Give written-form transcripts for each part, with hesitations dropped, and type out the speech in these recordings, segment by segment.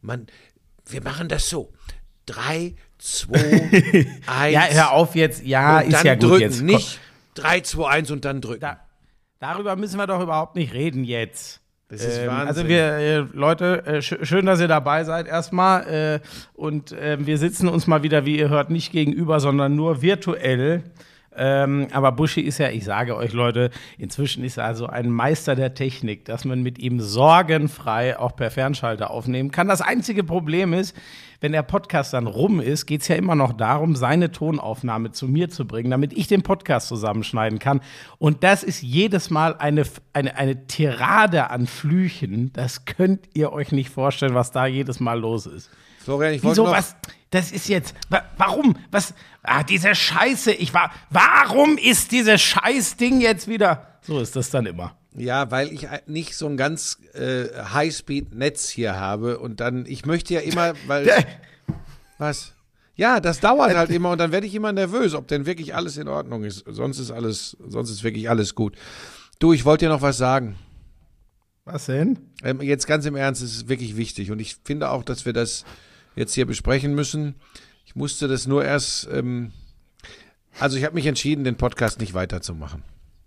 wir machen das so. 3, 2, 1. Ja, hör auf jetzt. Ja, ist ja gut drücken. jetzt. Nicht 3, 2, 1 und dann drücken. Darüber müssen wir doch überhaupt nicht reden jetzt. Das ist Wahnsinn. Also Leute, schön, dass ihr dabei seid erstmal. Und wir sitzen uns mal wieder, wie ihr hört, nicht gegenüber, sondern nur virtuell. Aber Buschi ist ja, ich sage euch Leute, inzwischen ist er also ein Meister der Technik, dass man mit ihm sorgenfrei auch per Fernschalter aufnehmen kann. Das einzige Problem ist, wenn der Podcast dann rum ist, geht es ja immer noch darum, seine Tonaufnahme zu mir zu bringen, damit ich den Podcast zusammenschneiden kann. Und das ist jedes Mal eine Tirade an Flüchen. Das könnt ihr euch nicht vorstellen, was da jedes Mal los ist. Florian, ich wollte noch... Was? Das ist jetzt, warum? Was? Diese Scheiße, warum ist dieses Scheißding jetzt wieder? So ist das dann immer. Ja, weil ich nicht so ein ganz Highspeed-Netz hier habe und dann, ich möchte ja immer, weil... Was? Ja, das dauert halt immer und dann werde ich immer nervös, ob denn wirklich alles in Ordnung ist. Sonst ist wirklich alles gut. Du, ich wollte dir noch was sagen. Was denn? Jetzt ganz im Ernst, es ist wirklich wichtig und ich finde auch, dass wir das jetzt hier besprechen müssen. Ich musste das nur erst, also ich habe mich entschieden, den Podcast nicht weiterzumachen.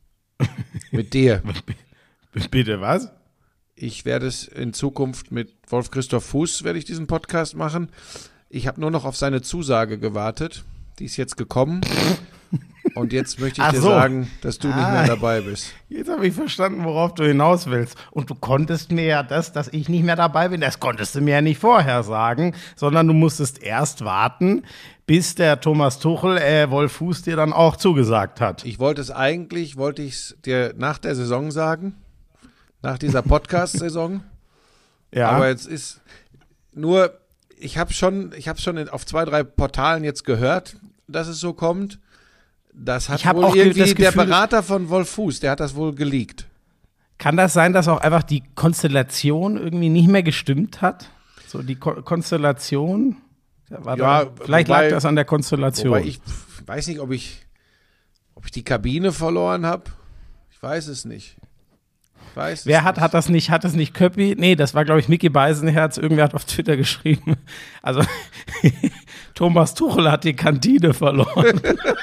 Mit dir. Bitte was? Ich werde es in Zukunft mit Wolf-Christoph Fuß, werde ich diesen Podcast machen. Ich habe nur noch auf seine Zusage gewartet. Die ist jetzt gekommen. Und jetzt möchte ich dir sagen, dass du nicht mehr dabei bist. Jetzt habe ich verstanden, worauf du hinaus willst. Und du konntest mir ja dass ich nicht mehr dabei bin, das konntest du mir ja nicht vorher sagen, sondern du musstest erst warten, bis der Thomas Tuchel, Wolf Fuß, dir dann auch zugesagt hat. Wollte ich es dir nach der Saison sagen, nach dieser Podcast-Saison. Ja. Aber jetzt ist nur, ich habe schon auf 2, 3 Portalen jetzt gehört, dass es so kommt. Das hat wohl irgendwie der Berater von Wolf Fuß, der hat das wohl geleakt. Kann das sein, dass auch einfach die Konstellation irgendwie nicht mehr gestimmt hat? So die Konstellation? Vielleicht lag das an der Konstellation. Wobei ich weiß nicht, ob ich die Kabine verloren habe. Ich weiß es nicht. Wer hat das nicht? Hat es nicht Köppi? Nee, das war, glaube ich, Micky Beisenherz. Irgendwer hat auf Twitter geschrieben. Also, Thomas Tuchel hat die Kantine verloren.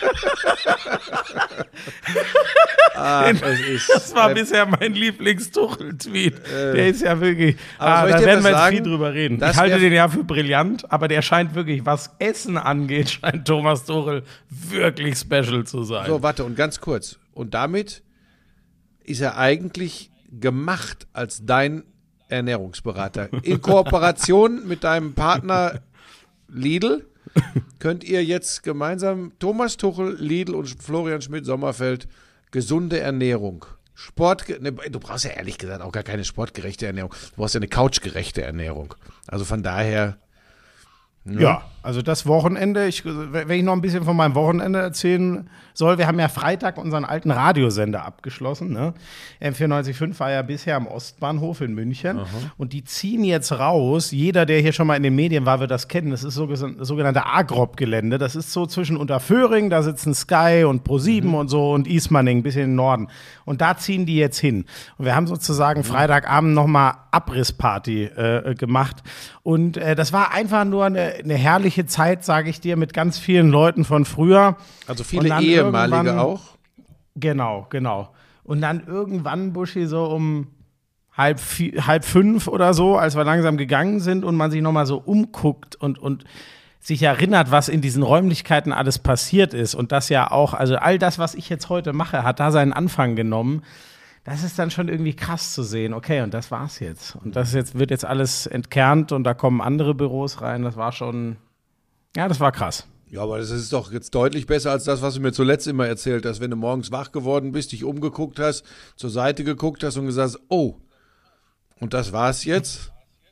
Das war bisher mein Lieblings-Tuchel-Tweet. Der ist ja wirklich, da werden wir jetzt viel drüber reden. Ich halte den ja für brillant, aber der scheint wirklich, was Essen angeht, scheint Thomas Tuchel wirklich special zu sein. So, warte, und ganz kurz. Und damit ist er eigentlich gemacht als dein Ernährungsberater. In Kooperation mit deinem Partner Lidl könnt ihr jetzt gemeinsam Thomas Tuchel, Lidl und Florian Schmidt-Sommerfeld gesunde Ernährung. Du brauchst ja ehrlich gesagt auch gar keine sportgerechte Ernährung. Du brauchst ja eine couchgerechte Ernährung. Also von daher... Ja, also das Wochenende, wenn ich noch ein bisschen von meinem Wochenende erzählen soll, wir haben ja Freitag unseren alten Radiosender abgeschlossen, ne? M94.5 war ja bisher am Ostbahnhof in München. Aha. Und die ziehen jetzt raus, jeder, der hier schon mal in den Medien war, wird das kennen, das ist sogenannte Agrop-Gelände, das ist so zwischen Unterföhring, da sitzen Sky und ProSieben und so und Ismaning, ein bisschen in den Norden. Und da ziehen die jetzt hin. Und wir haben sozusagen Freitagabend nochmal Abrissparty gemacht. Und das war einfach nur eine herrliche Zeit, sage ich dir, mit ganz vielen Leuten von früher. Also viele ehemalige auch? Genau. Und dann irgendwann, Buschi, so um halb 5 oder so, als wir langsam gegangen sind und man sich nochmal so umguckt und sich erinnert, was in diesen Räumlichkeiten alles passiert ist. Und das ja auch, also all das, was ich jetzt heute mache, hat da seinen Anfang genommen. Das ist dann schon irgendwie krass zu sehen. Okay, und das war's jetzt. Und wird jetzt alles entkernt und da kommen andere Büros rein. Das war schon, ja, das war krass. Ja, aber das ist doch jetzt deutlich besser als das, was du mir zuletzt immer erzählt hast, wenn du morgens wach geworden bist, dich umgeguckt hast, zur Seite geguckt hast und gesagt hast, oh, und das war's jetzt?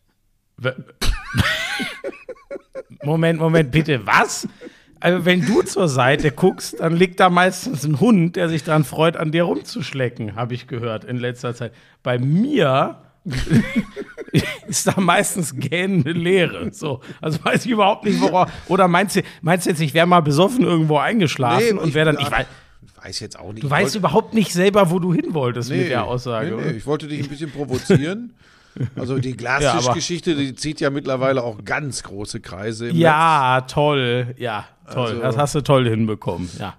Moment, bitte, was? Also wenn du zur Seite guckst, dann liegt da meistens ein Hund, der sich daran freut, an dir rumzuschlecken, habe ich gehört in letzter Zeit. Bei mir ist da meistens gähnende Leere. So, also weiß ich überhaupt nicht, worauf. Oder meinst du jetzt, ich wäre mal besoffen irgendwo eingeschlafen und wäre dann. Ich weiß jetzt auch nicht. Du weißt überhaupt nicht selber, wo du hin wolltest mit der Aussage. Nee, ich wollte dich ein bisschen provozieren. Also die Glastischgeschichte, die zieht ja mittlerweile auch ganz große Kreise im Ja, toll. Ja, toll. Also, das hast du toll hinbekommen, ja.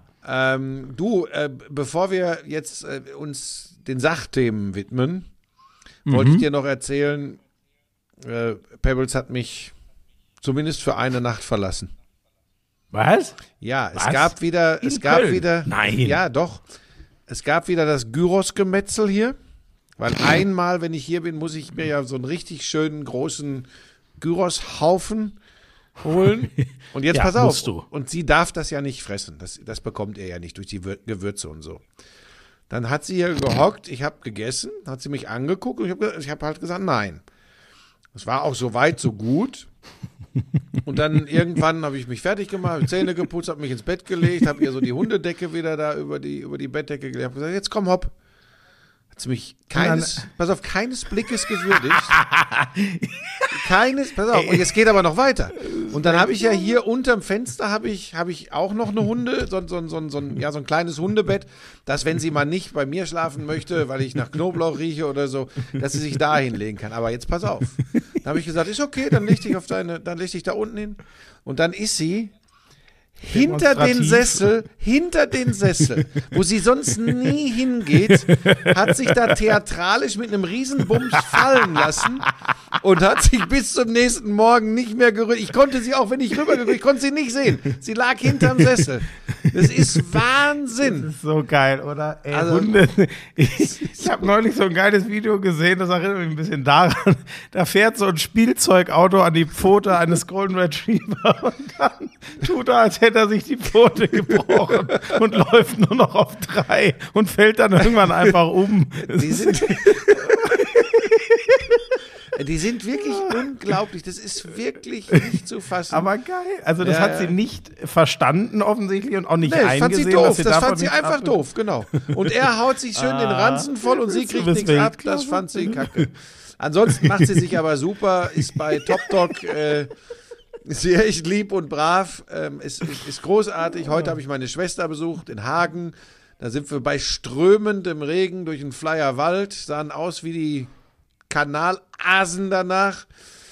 Bevor wir jetzt uns den Sachthemen widmen, wollte ich dir noch erzählen, Pebbles hat mich zumindest für eine Nacht verlassen. Was? Ja, Was? es gab wieder, Nein. Ja, doch, es gab wieder das Gyros-Gemetzel hier, weil einmal, wenn ich hier bin, muss ich mir ja so einen richtig schönen großen Gyros-Haufen holen. Und jetzt Ja, pass auf, musst du. und sie darf das ja nicht fressen, das bekommt er ja nicht durch die Gewürze und so. Dann hat sie hier gehockt, ich habe gegessen, hat sie mich angeguckt und ich hab halt gesagt, nein. Es war auch so weit, so gut. Und dann irgendwann habe ich mich fertig gemacht, Zähne geputzt, habe mich ins Bett gelegt, habe ihr so die Hundedecke wieder da über die Bettdecke gelegt, habe gesagt, jetzt komm, hopp. Hat sie mich keines Blickes gewürdigt. Pass auf, und jetzt geht aber noch weiter. Und dann habe ich ja hier unterm Fenster habe ich auch noch eine Hunde, so ein kleines Hundebett, dass wenn sie mal nicht bei mir schlafen möchte, weil ich nach Knoblauch rieche oder so, dass sie sich da hinlegen kann. Aber jetzt pass auf. Dann habe ich gesagt, ist okay, dann leg dich da unten hin. Und dann ist sie hinter den Sessel, wo sie sonst nie hingeht, hat sich da theatralisch mit einem Riesenbums fallen lassen und hat sich bis zum nächsten Morgen nicht mehr gerührt. Ich konnte sie auch, wenn ich rübergeguckt, ich konnte sie nicht sehen. Sie lag hinterm Sessel. Das ist Wahnsinn. Das ist so geil, oder? Ey, Also- Hunde. Ich habe neulich so ein geiles Video gesehen, das erinnert mich ein bisschen daran. Da fährt so ein Spielzeugauto an die Pfote eines Golden Retriever und dann tut er, als hätte er sich die Pfote gebrochen und läuft nur noch auf 3 und fällt dann irgendwann einfach um. Die sind wirklich unglaublich. Das ist wirklich nicht zu fassen. Aber geil. Also das Ja, hat sie ja. nicht verstanden offensichtlich und auch nicht Nee, das fand sie eingesehen. doof. dass sie Das davon fand sie nicht einfach doof, genau. Und er haut sich schön den Ranzen voll und sie Du kriegt bist nichts ab. Weltklasse. Das fand sie kacke. Ansonsten macht sie sich aber super, ist bei Top Dog sehr echt lieb und brav, ist großartig. Heute habe ich meine Schwester besucht in Hagen. Da sind wir bei strömendem Regen durch den Flyer Wald, sahen aus wie die Kanalasen danach.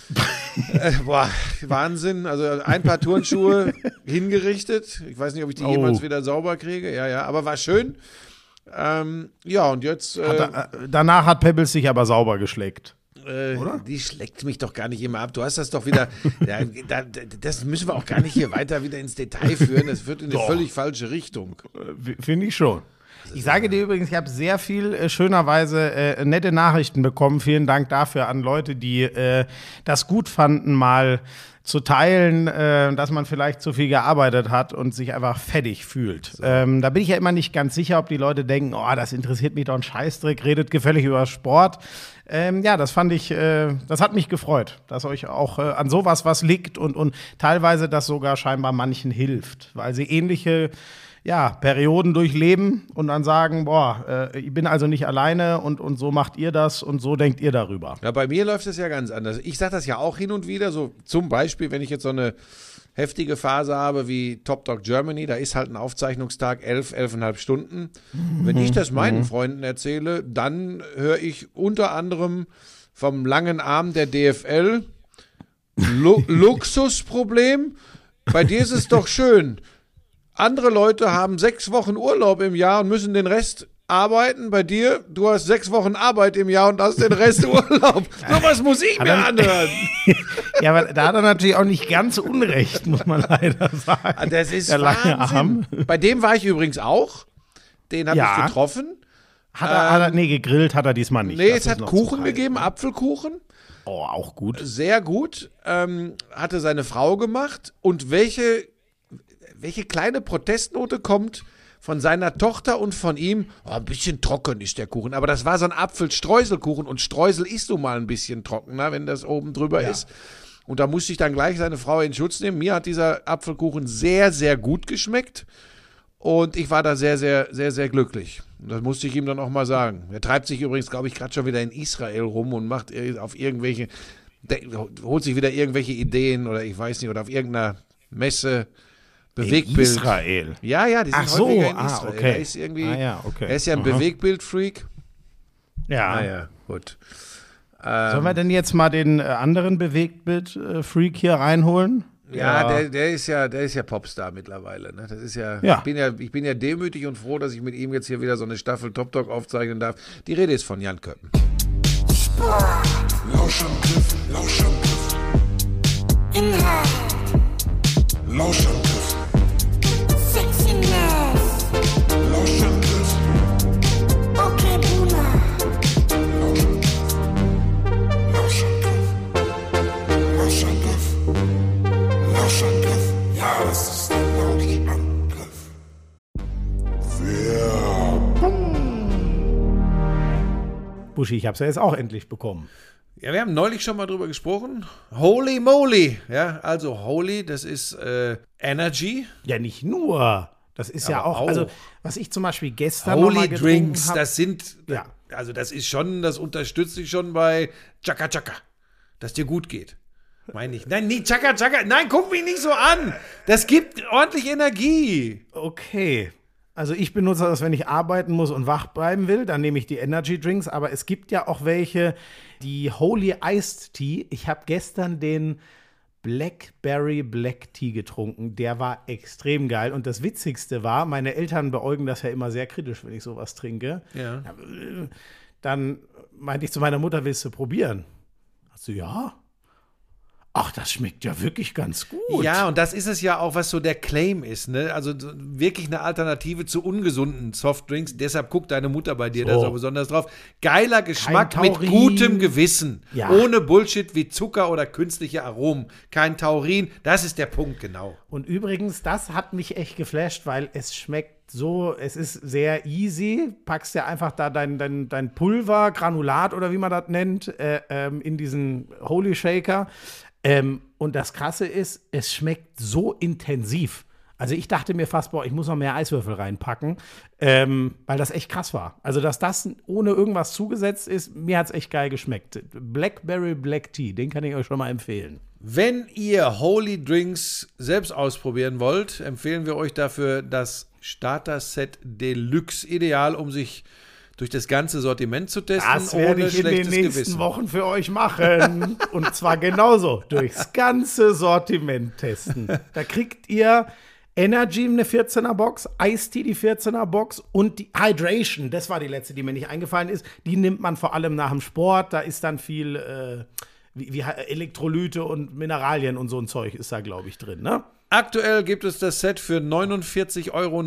Wahnsinn. Also ein paar Turnschuhe hingerichtet. Ich weiß nicht, ob ich die jemals wieder sauber kriege. Ja, aber war schön. Ja, und jetzt. Danach hat Pebbles sich aber sauber geschleckt. Oder? Die schlägt mich doch gar nicht immer ab. Du hast das doch wieder. Das müssen wir auch gar nicht hier weiter wieder ins Detail führen. Das führt in eine völlig falsche Richtung. Finde ich schon. Ich sage dir übrigens, ich habe sehr viel schönerweise nette Nachrichten bekommen. Vielen Dank dafür an Leute, die das gut fanden, mal zu teilen, dass man vielleicht zu viel gearbeitet hat und sich einfach fettig fühlt. So. Da bin ich ja immer nicht ganz sicher, ob die Leute denken, oh, das interessiert mich doch ein Scheißdreck, redet gefällig über Sport. Ja, das fand ich, das hat mich gefreut, dass euch auch an sowas was liegt und teilweise das sogar scheinbar manchen hilft, weil sie ähnliche Perioden durchleben und dann sagen, ich bin also nicht alleine und so macht ihr das und so denkt ihr darüber. Ja, bei mir läuft es ja ganz anders. Ich sage das ja auch hin und wieder, so zum Beispiel, wenn ich jetzt so eine heftige Phase habe wie Top Dog Germany, da ist halt ein Aufzeichnungstag 11,5 Stunden. Wenn ich das meinen Freunden erzähle, dann höre ich unter anderem vom langen Arm der DFL, Luxusproblem, bei dir ist es doch schön. Andere Leute haben 6 Wochen Urlaub im Jahr und müssen den Rest arbeiten. Bei dir, du hast 6 Wochen Arbeit im Jahr und hast den Rest Urlaub. Sowas muss ich mir anhören. Ja, aber da hat er natürlich auch nicht ganz unrecht, muss man leider sagen. Das ist der lange Wahnsinn. Arm. Bei dem war ich übrigens auch. Den habe ich getroffen. Gegrillt hat er diesmal nicht. Nee, Das es ist hat noch Kuchen zu kalt. gegeben, Apfelkuchen. Oh, auch gut. Sehr gut. Hatte seine Frau gemacht. Und welche kleine Protestnote kommt von seiner Tochter und von ihm? Oh, ein bisschen trocken ist der Kuchen. Aber das war so ein Apfelstreuselkuchen. Und Streusel ist so mal ein bisschen trockener, wenn das oben drüber ist. Und da musste ich dann gleich seine Frau in Schutz nehmen. Mir hat dieser Apfelkuchen sehr, sehr gut geschmeckt. Und ich war da sehr, sehr, sehr, sehr glücklich. Und das musste ich ihm dann auch mal sagen. Er treibt sich übrigens, glaube ich, gerade schon wieder in Israel rum und macht auf irgendwelche, holt sich wieder irgendwelche Ideen oder ich weiß nicht, oder auf irgendeiner Messe Bewegtbild. In Israel? Ja, die sind häufiger in Israel. Okay. Er ist irgendwie, okay. er ist ja ein Bewegtbild-Freak. Ja. Naja, gut. Sollen wir denn jetzt mal den anderen Bewegtbild-Freak hier reinholen? Ja, der ist ja Popstar mittlerweile. Ne? Das ist ja. Ich bin ja demütig und froh, dass ich mit ihm jetzt hier wieder so eine Staffel Top Talk aufzeichnen darf. Die Rede ist von Jan Köppen. Lauschangriff, Lauschangriff. Inhalt. Lauschangriff. Sexiness. Lauschangriff. Okay, Buna. Lauschangriff. Lauschangriff. Lauschangriff. Ja, das ist der Lauschangriff. Buschi, ich hab's ja jetzt auch endlich bekommen. Ja, wir haben neulich schon mal drüber gesprochen. Holy moly. Ja, also Holy, das ist Energy. Ja, nicht nur. Das ist ja auch, also was ich zum Beispiel gestern Holy noch mal getrunken Drinks, hab, das sind, ja. Also das ist schon, das unterstützt dich schon bei Chaka Chaka, dass dir gut geht. Meine ich. Nein, nicht Chaka Chaka, nein, guck mich nicht so an. Das gibt ordentlich Energie. Okay. Also ich benutze das, wenn ich arbeiten muss und wach bleiben will, dann nehme ich die Energy Drinks, aber es gibt ja auch welche, die Holy Iced Tea. Ich habe gestern den Blackberry Black Tea getrunken, der war extrem geil und das Witzigste war, meine Eltern beäugen das ja immer sehr kritisch, wenn ich sowas trinke. Ja. Dann meinte ich zu meiner Mutter, willst du probieren? Hat sie, ja. Ach, das schmeckt ja wirklich ganz gut. Ja, und das ist es ja auch, was so der Claim ist, ne? Also wirklich eine Alternative zu ungesunden Softdrinks. Deshalb guckt deine Mutter bei dir da so besonders drauf. Geiler Geschmack mit gutem Gewissen. Ja. Ohne Bullshit wie Zucker oder künstliche Aromen. Kein Taurin. Das ist der Punkt, genau. Und übrigens, das hat mich echt geflasht, weil es schmeckt so, es ist sehr easy. Packst ja einfach da dein Pulver, Granulat oder wie man das nennt, in diesen Holy Shaker. Und das Krasse ist, es schmeckt so intensiv. Also ich dachte mir fast, ich muss noch mehr Eiswürfel reinpacken, weil das echt krass war. Also dass das ohne irgendwas zugesetzt ist, mir hat es echt geil geschmeckt. Blackberry Black Tea, den kann ich euch schon mal empfehlen. Wenn ihr Holy Drinks selbst ausprobieren wollt, empfehlen wir euch dafür das Starter-Set Deluxe. Ideal, um sich durch das ganze Sortiment zu testen, das werde ich in den nächsten Wochen für euch machen. Und zwar genauso, durchs ganze Sortiment testen. Da kriegt ihr Energy eine 14er Box, Ice-Tea die 14er Box und die Hydration, das war die letzte, die mir nicht eingefallen ist. Die nimmt man vor allem nach dem Sport, da ist dann viel wie Elektrolyte und Mineralien und so ein Zeug ist da, glaube ich, drin, ne? Aktuell gibt es das Set für 49,99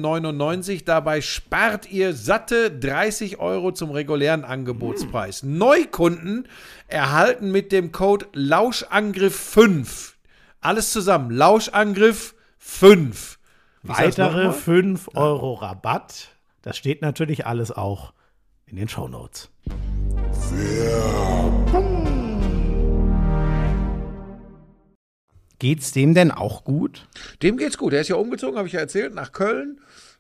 €. Dabei spart ihr satte 30 € zum regulären Angebotspreis. Neukunden erhalten mit dem Code Lauschangriff5. Alles zusammen. Lauschangriff 5. Weitere 5 € Rabatt. Das steht natürlich alles auch in den Shownotes. Geht's dem denn auch gut? Dem geht's gut. Er ist ja umgezogen, habe ich ja erzählt, nach Köln.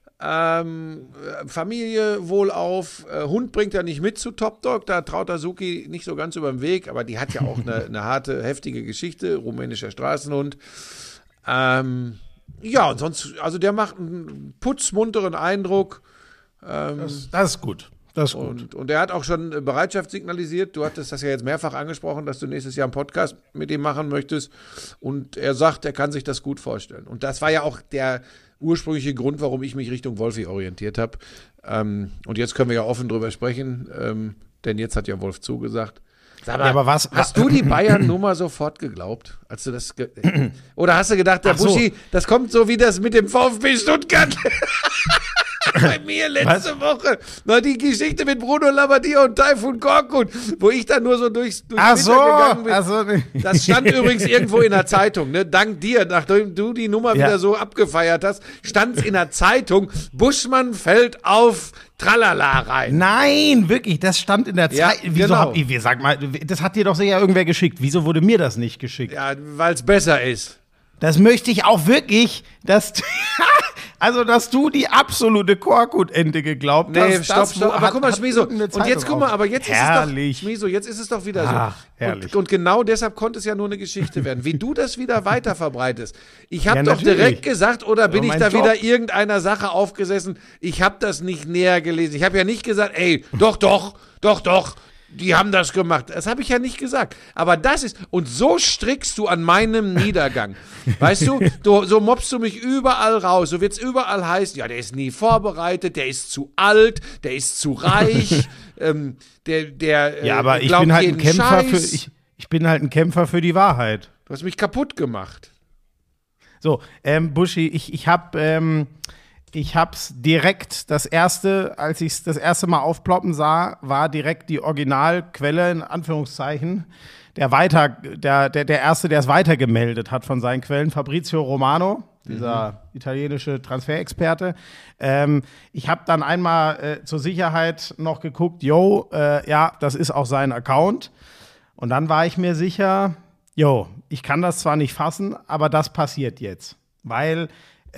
Familie wohlauf. Hund bringt er nicht mit zu Top Dog. Da traut der Suki nicht so ganz über den Weg. Aber die hat ja auch eine harte, heftige Geschichte. Rumänischer Straßenhund. Ja, und sonst, also der macht einen putzmunteren Eindruck. Das ist gut. Das ist gut. Und er hat auch schon Bereitschaft signalisiert. Du hattest das ja jetzt mehrfach angesprochen, dass du nächstes Jahr einen Podcast mit ihm machen möchtest. Und er sagt, er kann sich das gut vorstellen. Und das war ja auch der ursprüngliche Grund, warum ich mich Richtung Wolfi orientiert habe. Und jetzt können wir ja offen drüber sprechen, denn jetzt hat ja Wolf zugesagt. Aber, ja, aber hast du die Bayern-Nummer sofort geglaubt, als du das oder hast du gedacht, der Buschi, das kommt so wie das mit dem VfB Stuttgart? Bei mir letzte Woche. Na, die Geschichte mit Bruno Labbadia und Taifun Korkut, wo ich dann nur so durchs Twitter gegangen bin. Das stand übrigens irgendwo in der Zeitung, ne? Dank dir, nachdem du die Nummer wieder so abgefeiert hast, stand es in der Zeitung, Buschmann fällt auf Tralala rein. Nein, wirklich, das stand in der Zeitung. Wieso genau. Sag mal, das hat dir doch sicher irgendwer geschickt. Wieso wurde mir das nicht geschickt? Ja, weil es besser ist. Das möchte ich auch wirklich, dass du die absolute Korkut-Ente geglaubt hast. Nee, stopp. Aber guck mal, Schmieso. Und jetzt guck mal, aber jetzt herrlich. Ist es doch, Schmieso, jetzt ist es doch wieder Ach, so. Herrlich. Und genau deshalb konnte es ja nur eine Geschichte werden. Wie du das wieder weiter verbreitest. Ich habe doch direkt gesagt, oder bin ich da wieder irgendeiner Sache aufgesessen? Ich habe das nicht näher gelesen. Ich habe ja nicht gesagt, ey, doch. die haben das gemacht. Das habe ich ja nicht gesagt. Aber das ist, und so strickst du an meinem Niedergang. Weißt du, so mobst du mich überall raus. So wird's überall heißen, ja, der ist nie vorbereitet, der ist zu alt, der ist zu reich, ja, aber ich bin halt ein Kämpfer ich bin halt ein Kämpfer für die Wahrheit. Du hast mich kaputt gemacht. So, Buschi, ich hab's direkt, als ich es das erste Mal aufploppen sah, war direkt die Originalquelle, in Anführungszeichen, der Erste, der es weitergemeldet hat von seinen Quellen, Fabrizio Romano, dieser italienische Transferexperte. Ich habe dann einmal zur Sicherheit noch geguckt, ja, das ist auch sein Account. Und dann war ich mir sicher, ich kann das zwar nicht fassen, aber das passiert jetzt. Weil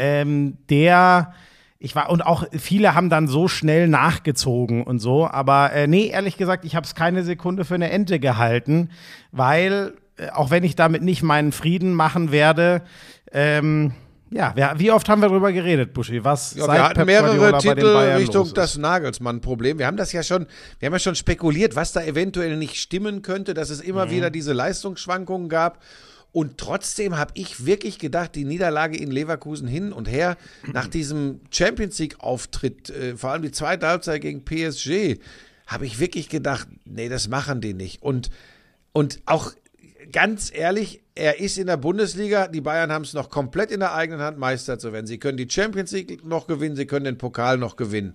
und auch viele haben dann so schnell nachgezogen und so, aber nee, ehrlich gesagt, ich habe es keine Sekunde für eine Ente gehalten, weil, auch wenn ich damit nicht meinen Frieden machen werde, wie oft haben wir darüber geredet, Buschi? Was wir hatten Pep mehrere Guardiola bei den Titel Bayern Richtung das Nagelsmann-Problem. Wir haben ja schon spekuliert, was da eventuell nicht stimmen könnte, dass es immer wieder diese Leistungsschwankungen gab. Und trotzdem habe ich wirklich gedacht, die Niederlage in Leverkusen hin und her, nach diesem Champions-League-Auftritt, vor allem die zweite Halbzeit gegen PSG, habe ich wirklich gedacht, nee, das machen die nicht. Und auch ganz ehrlich, er ist in der Bundesliga, die Bayern haben es noch komplett in der eigenen Hand, Meister zu werden. Sie können die Champions League noch gewinnen, sie können den Pokal noch gewinnen.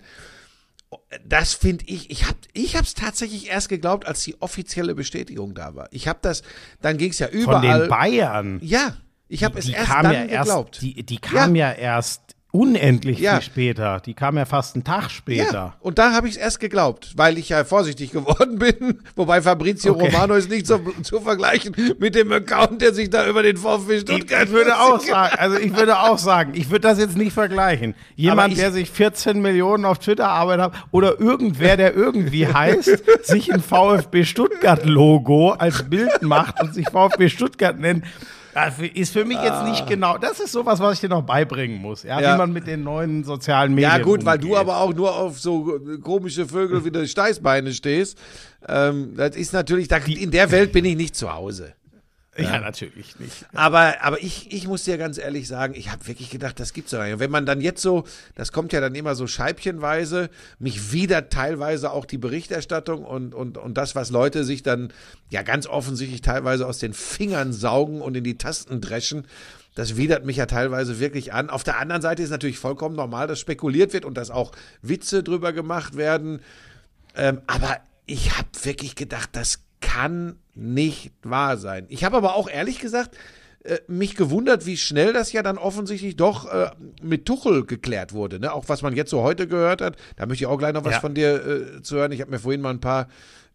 Das finde ich habe es tatsächlich erst geglaubt, als die offizielle Bestätigung da war. Dann ging es ja überall. Von den Bayern? Ja, ich habe es erst dann geglaubt. Die kam ja erst unendlich viel später. Die kam ja fast einen Tag später. Ja, und da habe ich es erst geglaubt, weil ich ja vorsichtig geworden bin. Wobei Fabrizio Romano ist nicht zu vergleichen mit dem Account, der sich da über den VfB Stuttgart... Ich würde auch sagen, ich würde das jetzt nicht vergleichen. Jemand, der sich 14 Millionen auf Twitter arbeitet hat oder irgendwer, der irgendwie heißt, sich ein VfB Stuttgart-Logo als Bild macht und sich VfB Stuttgart nennt, das ist für mich jetzt nicht genau, das ist sowas, was ich dir noch beibringen muss, wie man mit den neuen sozialen Medien umgeht. Weil du aber auch nur auf so komische Vögel wie die Steißbeine stehst. Das ist natürlich, in der Welt bin ich nicht zu Hause. Ja, natürlich nicht. Aber ich muss dir ganz ehrlich sagen, ich habe wirklich gedacht, das gibt's doch nicht. Und wenn man dann jetzt so, das kommt ja dann immer so scheibchenweise, mich wieder teilweise auch die Berichterstattung und das, was Leute sich dann ja ganz offensichtlich teilweise aus den Fingern saugen und in die Tasten dreschen, das widert mich ja teilweise wirklich an. Auf der anderen Seite ist natürlich vollkommen normal, dass spekuliert wird und dass auch Witze drüber gemacht werden. Aber ich habe wirklich gedacht, das kann nicht wahr sein. Ich habe aber auch ehrlich gesagt mich gewundert, wie schnell das ja dann offensichtlich doch mit Tuchel geklärt wurde. Ne? Auch was man jetzt so heute gehört hat, da möchte ich auch gleich noch was von dir zu hören. Ich habe mir vorhin mal ein paar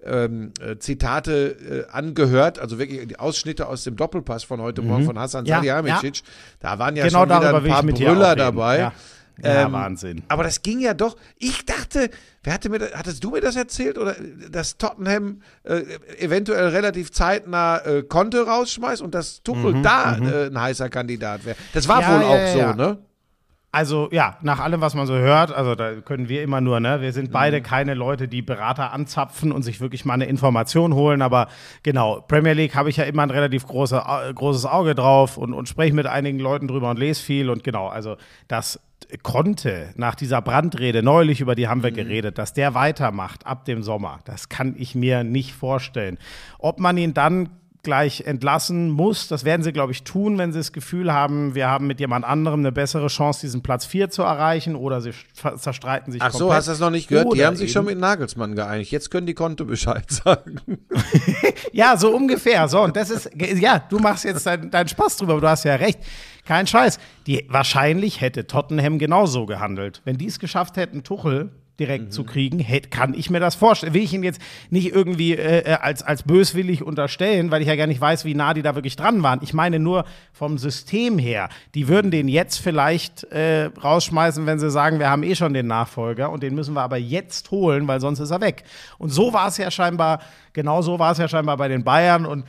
Zitate angehört, also wirklich die Ausschnitte aus dem Doppelpass von heute Morgen von Hassan Salihamidzic. Da waren ja genau schon wieder ein paar Brüller dabei. Ja, Wahnsinn. Aber das ging ja doch. Ich dachte, hattest du mir das erzählt? Oder dass Tottenham eventuell relativ zeitnah Conte rausschmeißt und dass Tuchel ein heißer Kandidat wäre. Das war wohl auch so, ne? Also ja, nach allem, was man so hört, also da können wir immer nur, ne, wir sind beide keine Leute, die Berater anzapfen und sich wirklich mal eine Information holen, aber genau, Premier League habe ich ja immer ein relativ großes Auge drauf und spreche mit einigen Leuten drüber und lese viel und genau, also das Conte nach dieser Brandrede neulich, über die haben wir geredet, dass der weitermacht ab dem Sommer, das kann ich mir nicht vorstellen. Ob man ihn dann gleich entlassen muss. Das werden sie, glaube ich, tun, wenn sie das Gefühl haben, wir haben mit jemand anderem eine bessere Chance, diesen Platz 4 zu erreichen, oder sie zerstreiten sich komplett. Ach so, hast du das noch nicht gehört? Die haben sich schon mit Nagelsmann geeinigt. Jetzt können die Konto Bescheid sagen. Ja, so ungefähr. So, und das ist, ja, du machst jetzt deinen Spaß drüber, aber du hast ja recht. Kein Scheiß. Wahrscheinlich hätte Tottenham genauso gehandelt. Wenn die es geschafft hätten, Tuchel direkt zu kriegen, kann ich mir das vorstellen. Will ich ihn jetzt nicht irgendwie als böswillig unterstellen, weil ich ja gar nicht weiß, wie nah die da wirklich dran waren. Ich meine nur vom System her. Die würden den jetzt vielleicht rausschmeißen, wenn sie sagen, wir haben eh schon den Nachfolger und den müssen wir aber jetzt holen, weil sonst ist er weg. Und so war es ja scheinbar, genau so war es ja scheinbar bei den Bayern. Und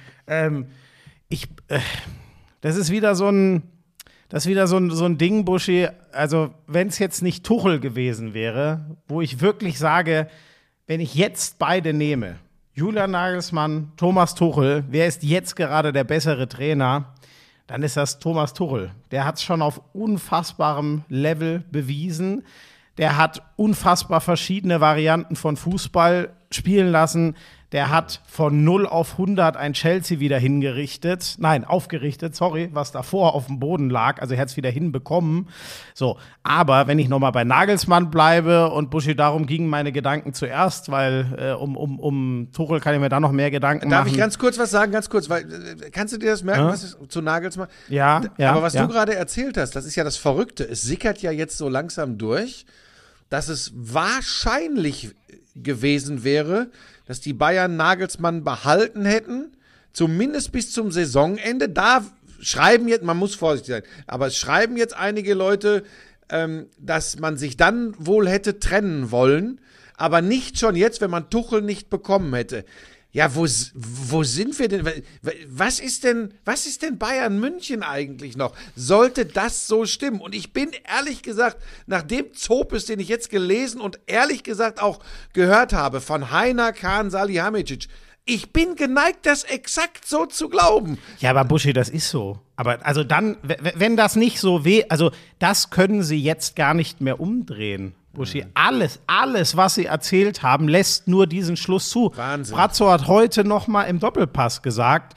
das ist wieder so ein Ding, Buschi, also wenn es jetzt nicht Tuchel gewesen wäre, wo ich wirklich sage, wenn ich jetzt beide nehme, Julian Nagelsmann, Thomas Tuchel, wer ist jetzt gerade der bessere Trainer? Dann ist das Thomas Tuchel. Der hat es schon auf unfassbarem Level bewiesen. Der hat unfassbar verschiedene Varianten von Fußball spielen lassen. Der hat von 0 auf 100 ein Chelsea wieder aufgerichtet, was davor auf dem Boden lag. Also er hat es wieder hinbekommen. So, aber wenn ich nochmal bei Nagelsmann bleibe und Buschi, darum gingen meine Gedanken zuerst, weil um Tuchel kann ich mir da noch mehr Gedanken machen. Darf ich ganz kurz was sagen, weil kannst du dir das merken, was ist zu Nagelsmann? Ja. Aber was du gerade erzählt hast, das ist ja das Verrückte. Es sickert ja jetzt so langsam durch, dass es wahrscheinlich gewesen wäre, dass die Bayern Nagelsmann behalten hätten, zumindest bis zum Saisonende. Da schreiben jetzt, man muss vorsichtig sein, aber es schreiben jetzt einige Leute, dass man sich dann wohl hätte trennen wollen, aber nicht schon jetzt, wenn man Tuchel nicht bekommen hätte. Ja, wo sind wir denn? Was ist denn Bayern München eigentlich noch? Sollte das so stimmen? Und ich bin ehrlich gesagt, nach dem Zopes, den ich jetzt gelesen und ehrlich gesagt auch gehört habe von Heiner Kaan Salihamidzic, ich bin geneigt, das exakt so zu glauben. Ja, aber Buschi, das ist so. Aber also dann, wenn das nicht so also das können sie jetzt gar nicht mehr umdrehen. Buschi, alles, was sie erzählt haben, lässt nur diesen Schluss zu. Wahnsinn. Brazzo hat heute noch mal im Doppelpass gesagt,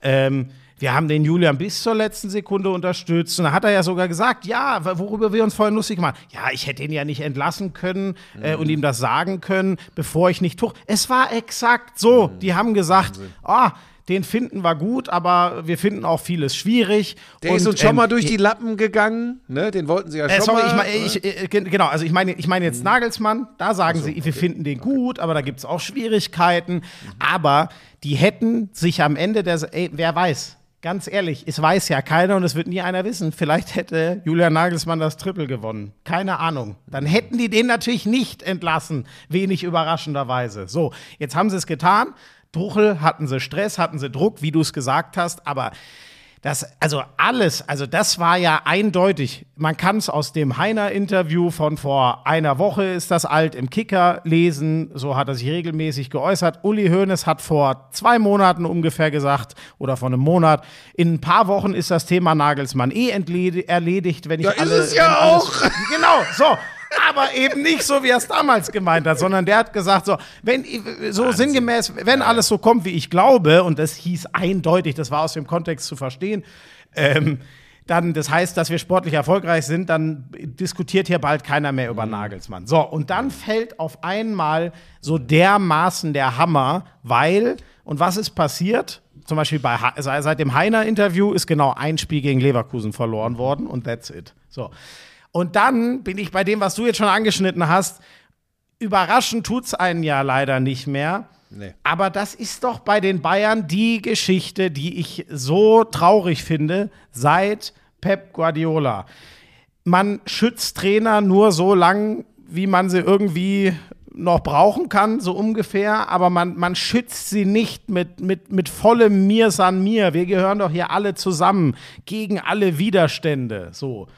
wir haben den Julian bis zur letzten Sekunde unterstützt. Und da hat er ja sogar gesagt, ja, worüber wir uns vorhin lustig machen. Ja, ich hätte ihn ja nicht entlassen können und ihm das sagen können, bevor ich nicht Es war exakt so. Die haben gesagt, den finden wir gut, aber wir finden auch vieles schwierig. Der ist uns schon mal durch die Lappen gegangen, ne? Den wollten sie ja schon mal. Ich meine jetzt Nagelsmann, da sagen sie, wir finden den gut, aber da gibt es auch Schwierigkeiten. Aber die hätten sich am Ende wer weiß, ganz ehrlich, es weiß ja keiner und es wird nie einer wissen. Vielleicht hätte Julian Nagelsmann das Triple gewonnen. Keine Ahnung. Dann hätten die den natürlich nicht entlassen, wenig überraschenderweise. So, jetzt haben sie es getan. Tuchel hatten sie Stress, hatten sie Druck, wie du es gesagt hast, aber das war ja eindeutig. Man kann es aus dem Heiner-Interview von vor einer Woche, ist das alt, im Kicker lesen, so hat er sich regelmäßig geäußert. Uli Hoeneß hat vor 2 Monaten ungefähr gesagt, oder vor einem Monat, in ein paar Wochen ist das Thema Nagelsmann erledigt, wenn ich ist es ja auch. Genau, so. Aber eben nicht so, wie er es damals gemeint hat, sondern der hat gesagt, sinngemäß, wenn alles so kommt, wie ich glaube, und das hieß eindeutig, das war aus dem Kontext zu verstehen, dann, das heißt, dass wir sportlich erfolgreich sind, dann diskutiert hier bald keiner mehr über Nagelsmann. So, und dann fällt auf einmal so dermaßen der Hammer, und was ist passiert? Zum Beispiel seit dem Heiner-Interview ist genau ein Spiel gegen Leverkusen verloren worden und that's it. So. Und dann bin ich bei dem, was du jetzt schon angeschnitten hast, überraschend tut's einen ja leider nicht mehr. Nee. Aber das ist doch bei den Bayern die Geschichte, die ich so traurig finde, seit Pep Guardiola. Man schützt Trainer nur so lang, wie man sie irgendwie noch brauchen kann, so ungefähr, aber man schützt sie nicht mit vollem Mir san mir. Wir gehören doch hier alle zusammen gegen alle Widerstände.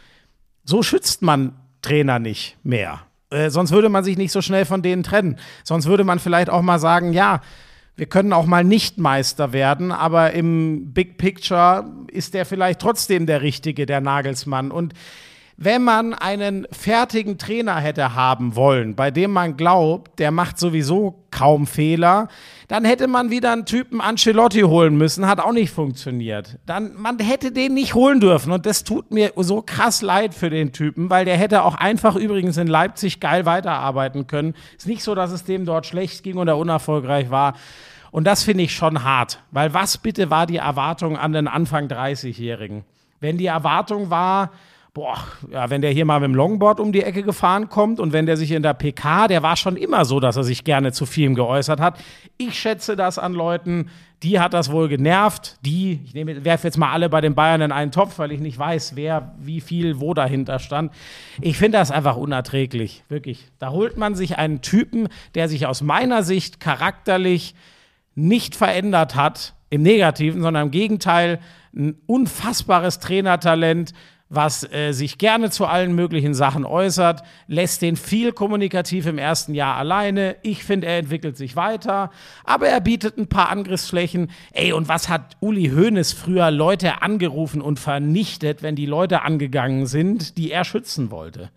So schützt man Trainer nicht mehr. Sonst würde man sich nicht so schnell von denen trennen. Sonst würde man vielleicht auch mal sagen, ja, wir können auch mal nicht Meister werden, aber im Big Picture ist der vielleicht trotzdem der Richtige, der Nagelsmann. Und wenn man einen fertigen Trainer hätte haben wollen, bei dem man glaubt, der macht sowieso kaum Fehler, dann hätte man wieder einen Typen Ancelotti holen müssen, hat auch nicht funktioniert. Man hätte den nicht holen dürfen und das tut mir so krass leid für den Typen, weil der hätte auch einfach übrigens in Leipzig geil weiterarbeiten können. Ist nicht so, dass es dem dort schlecht ging und er unerfolgreich war. Und das finde ich schon hart, weil was bitte war die Erwartung an den Anfang 30-Jährigen? Wenn die Erwartung war, wenn der hier mal mit dem Longboard um die Ecke gefahren kommt und wenn der sich in der PK, der war schon immer so, dass er sich gerne zu vielem geäußert hat. Ich schätze das an Leuten, die hat das wohl genervt. Ich werfe jetzt mal alle bei den Bayern in einen Topf, weil ich nicht weiß, wer, wie viel, wo dahinter stand. Ich finde das einfach unerträglich, wirklich. Da holt man sich einen Typen, der sich aus meiner Sicht charakterlich nicht verändert hat, im Negativen, sondern im Gegenteil, ein unfassbares Trainertalent, was sich gerne zu allen möglichen Sachen äußert, lässt den viel kommunikativ im ersten Jahr alleine. Ich finde, er entwickelt sich weiter, aber er bietet ein paar Angriffsflächen. Ey, und was hat Uli Hoeneß früher Leute angerufen und vernichtet, wenn die Leute angegangen sind, die er schützen wollte?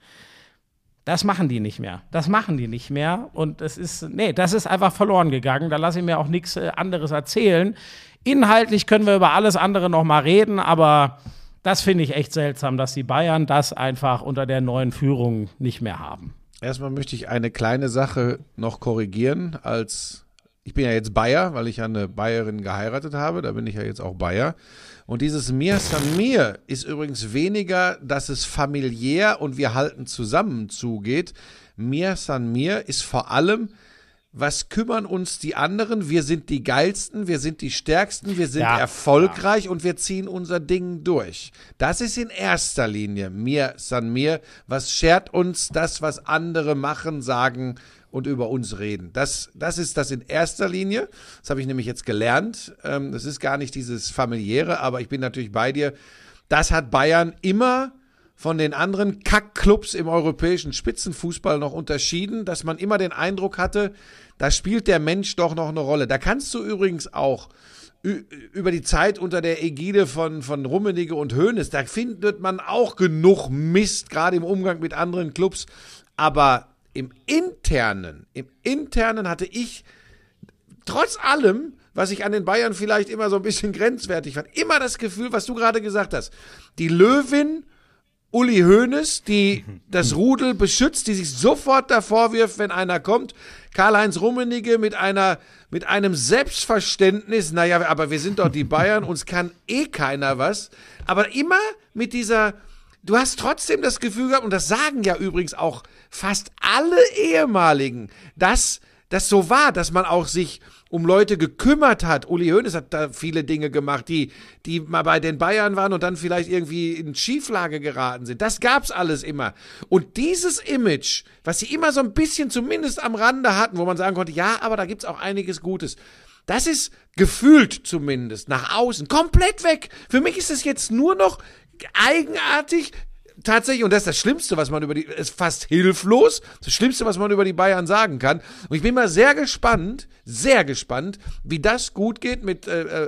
Das machen die nicht mehr. Und das ist einfach verloren gegangen. Da lasse ich mir auch nichts anderes erzählen. Inhaltlich können wir über alles andere noch mal reden, aber das finde ich echt seltsam, dass die Bayern das einfach unter der neuen Führung nicht mehr haben. Erstmal möchte ich eine kleine Sache noch korrigieren. Ich bin ja jetzt Bayer, weil ich eine Bayerin geheiratet habe. Da bin ich ja jetzt auch Bayer. Und dieses Mir San Mir ist übrigens weniger, dass es familiär und wir halten zusammen zugeht. Mir San Mir ist vor allem, was kümmern uns die anderen? Wir sind die Geilsten, wir sind die Stärksten, wir sind erfolgreich und wir ziehen unser Ding durch. Das ist in erster Linie Mir San Mir. Was schert uns das, was andere machen, sagen und über uns reden? Das ist das in erster Linie. Das habe ich nämlich jetzt gelernt. Das ist gar nicht dieses Familiäre, aber ich bin natürlich bei dir. Das hat Bayern immer von den anderen Kackclubs im europäischen Spitzenfußball noch unterschieden, dass man immer den Eindruck hatte, da spielt der Mensch doch noch eine Rolle. Da kannst du übrigens auch über die Zeit unter der Ägide von Rummenigge und Hoeneß, da findet man auch genug Mist, gerade im Umgang mit anderen Clubs. Aber im Internen hatte ich trotz allem, was ich an den Bayern vielleicht immer so ein bisschen grenzwertig fand, immer das Gefühl, was du gerade gesagt hast, die Löwin Uli Hoeneß, die das Rudel beschützt, die sich sofort davor wirft, wenn einer kommt. Karl-Heinz Rummenigge mit einem Selbstverständnis, naja, aber wir sind doch die Bayern, uns kann eh keiner was. Aber immer mit dieser, du hast trotzdem das Gefühl gehabt, und das sagen ja übrigens auch fast alle Ehemaligen, dass das so war, dass man auch sich um Leute gekümmert hat. Uli Hoeneß hat da viele Dinge gemacht, die mal bei den Bayern waren und dann vielleicht irgendwie in Schieflage geraten sind. Das gab's alles immer. Und dieses Image, was sie immer so ein bisschen zumindest am Rande hatten, wo man sagen konnte, ja, aber da gibt's auch einiges Gutes. Das ist gefühlt zumindest nach außen komplett weg. Für mich ist es jetzt nur noch eigenartig, tatsächlich, und das ist das Schlimmste, was man ist fast hilflos, das Schlimmste, was man über die Bayern sagen kann. Und ich bin mal sehr gespannt, wie das gut geht mit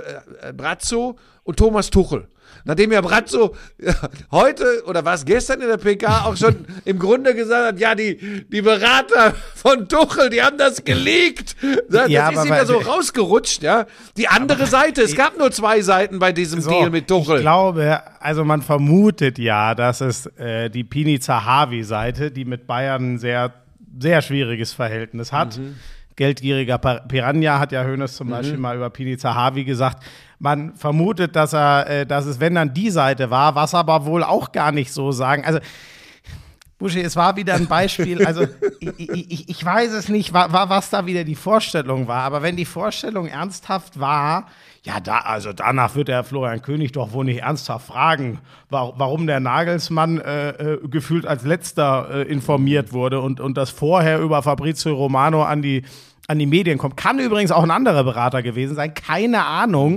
Brazzo und Thomas Tuchel. Nachdem ja Brazzo heute, oder war es gestern in der PK, auch schon im Grunde gesagt hat, ja, die Berater von Tuchel, die haben das geleakt. Das ist ihm ja so rausgerutscht, ja. Die andere Seite, es gab nur 2 Seiten bei diesem Deal mit Tuchel. Ich glaube, also man vermutet ja, dass es die Pini Zahavi-Seite, die mit Bayern ein sehr, sehr schwieriges Verhältnis hat. Geldgieriger Piranha, hat ja Hoeneß zum Beispiel mal über Pini Zahavi gesagt. Man vermutet, dass es, wenn dann die Seite war, was aber wohl auch gar nicht so sagen. Also, Buschi, es war wieder ein Beispiel, also ich weiß es nicht, was da wieder die Vorstellung war, aber wenn die Vorstellung ernsthaft war, ja, danach wird der Florian König doch wohl nicht ernsthaft fragen, warum der Nagelsmann gefühlt als Letzter informiert wurde und das vorher über Fabrizio Romano an die Medien kommt. Kann übrigens auch ein anderer Berater gewesen sein, keine Ahnung.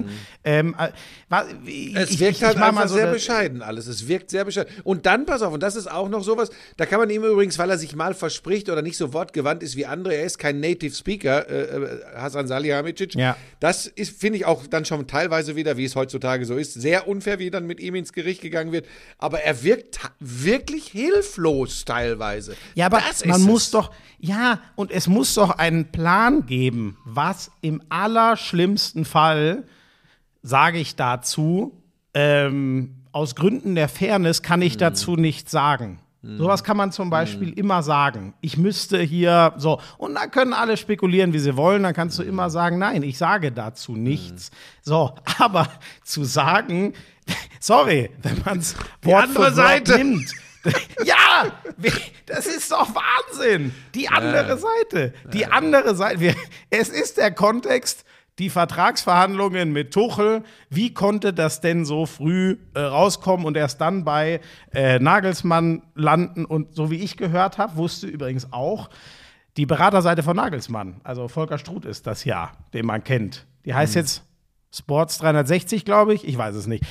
Es wirkt halt einfach sehr bescheiden alles. Es wirkt sehr bescheiden. Und dann, pass auf, und das ist auch noch sowas, da kann man ihm übrigens, weil er sich mal verspricht oder nicht so wortgewandt ist wie andere, er ist kein Native Speaker, Hasan Salihamidzic. Ja. Das ist, finde ich, auch dann schon teilweise wieder, wie es heutzutage so ist, sehr unfair, wie dann mit ihm ins Gericht gegangen wird. Aber er wirkt wirklich hilflos teilweise. Ja, aber man muss doch, ja, und es muss doch einen Plan geben, was im allerschlimmsten Fall, sage ich dazu, aus Gründen der Fairness kann ich dazu nichts sagen. Sowas kann man zum Beispiel immer sagen. Ich müsste hier so, und da können alle spekulieren, wie sie wollen, dann kannst du immer sagen, nein, ich sage dazu nichts. So, aber zu sagen, sorry, wenn man es Wort für Wort nimmt. Ja, das ist doch Wahnsinn. Die andere Seite. Es ist der Kontext, die Vertragsverhandlungen mit Tuchel. Wie konnte das denn so früh rauskommen und erst dann bei Nagelsmann landen? Und so wie ich gehört habe, wusste übrigens auch die Beraterseite von Nagelsmann, also Volker Struth ist das ja, den man kennt. Die heißt jetzt Sports 360, glaube ich weiß es nicht.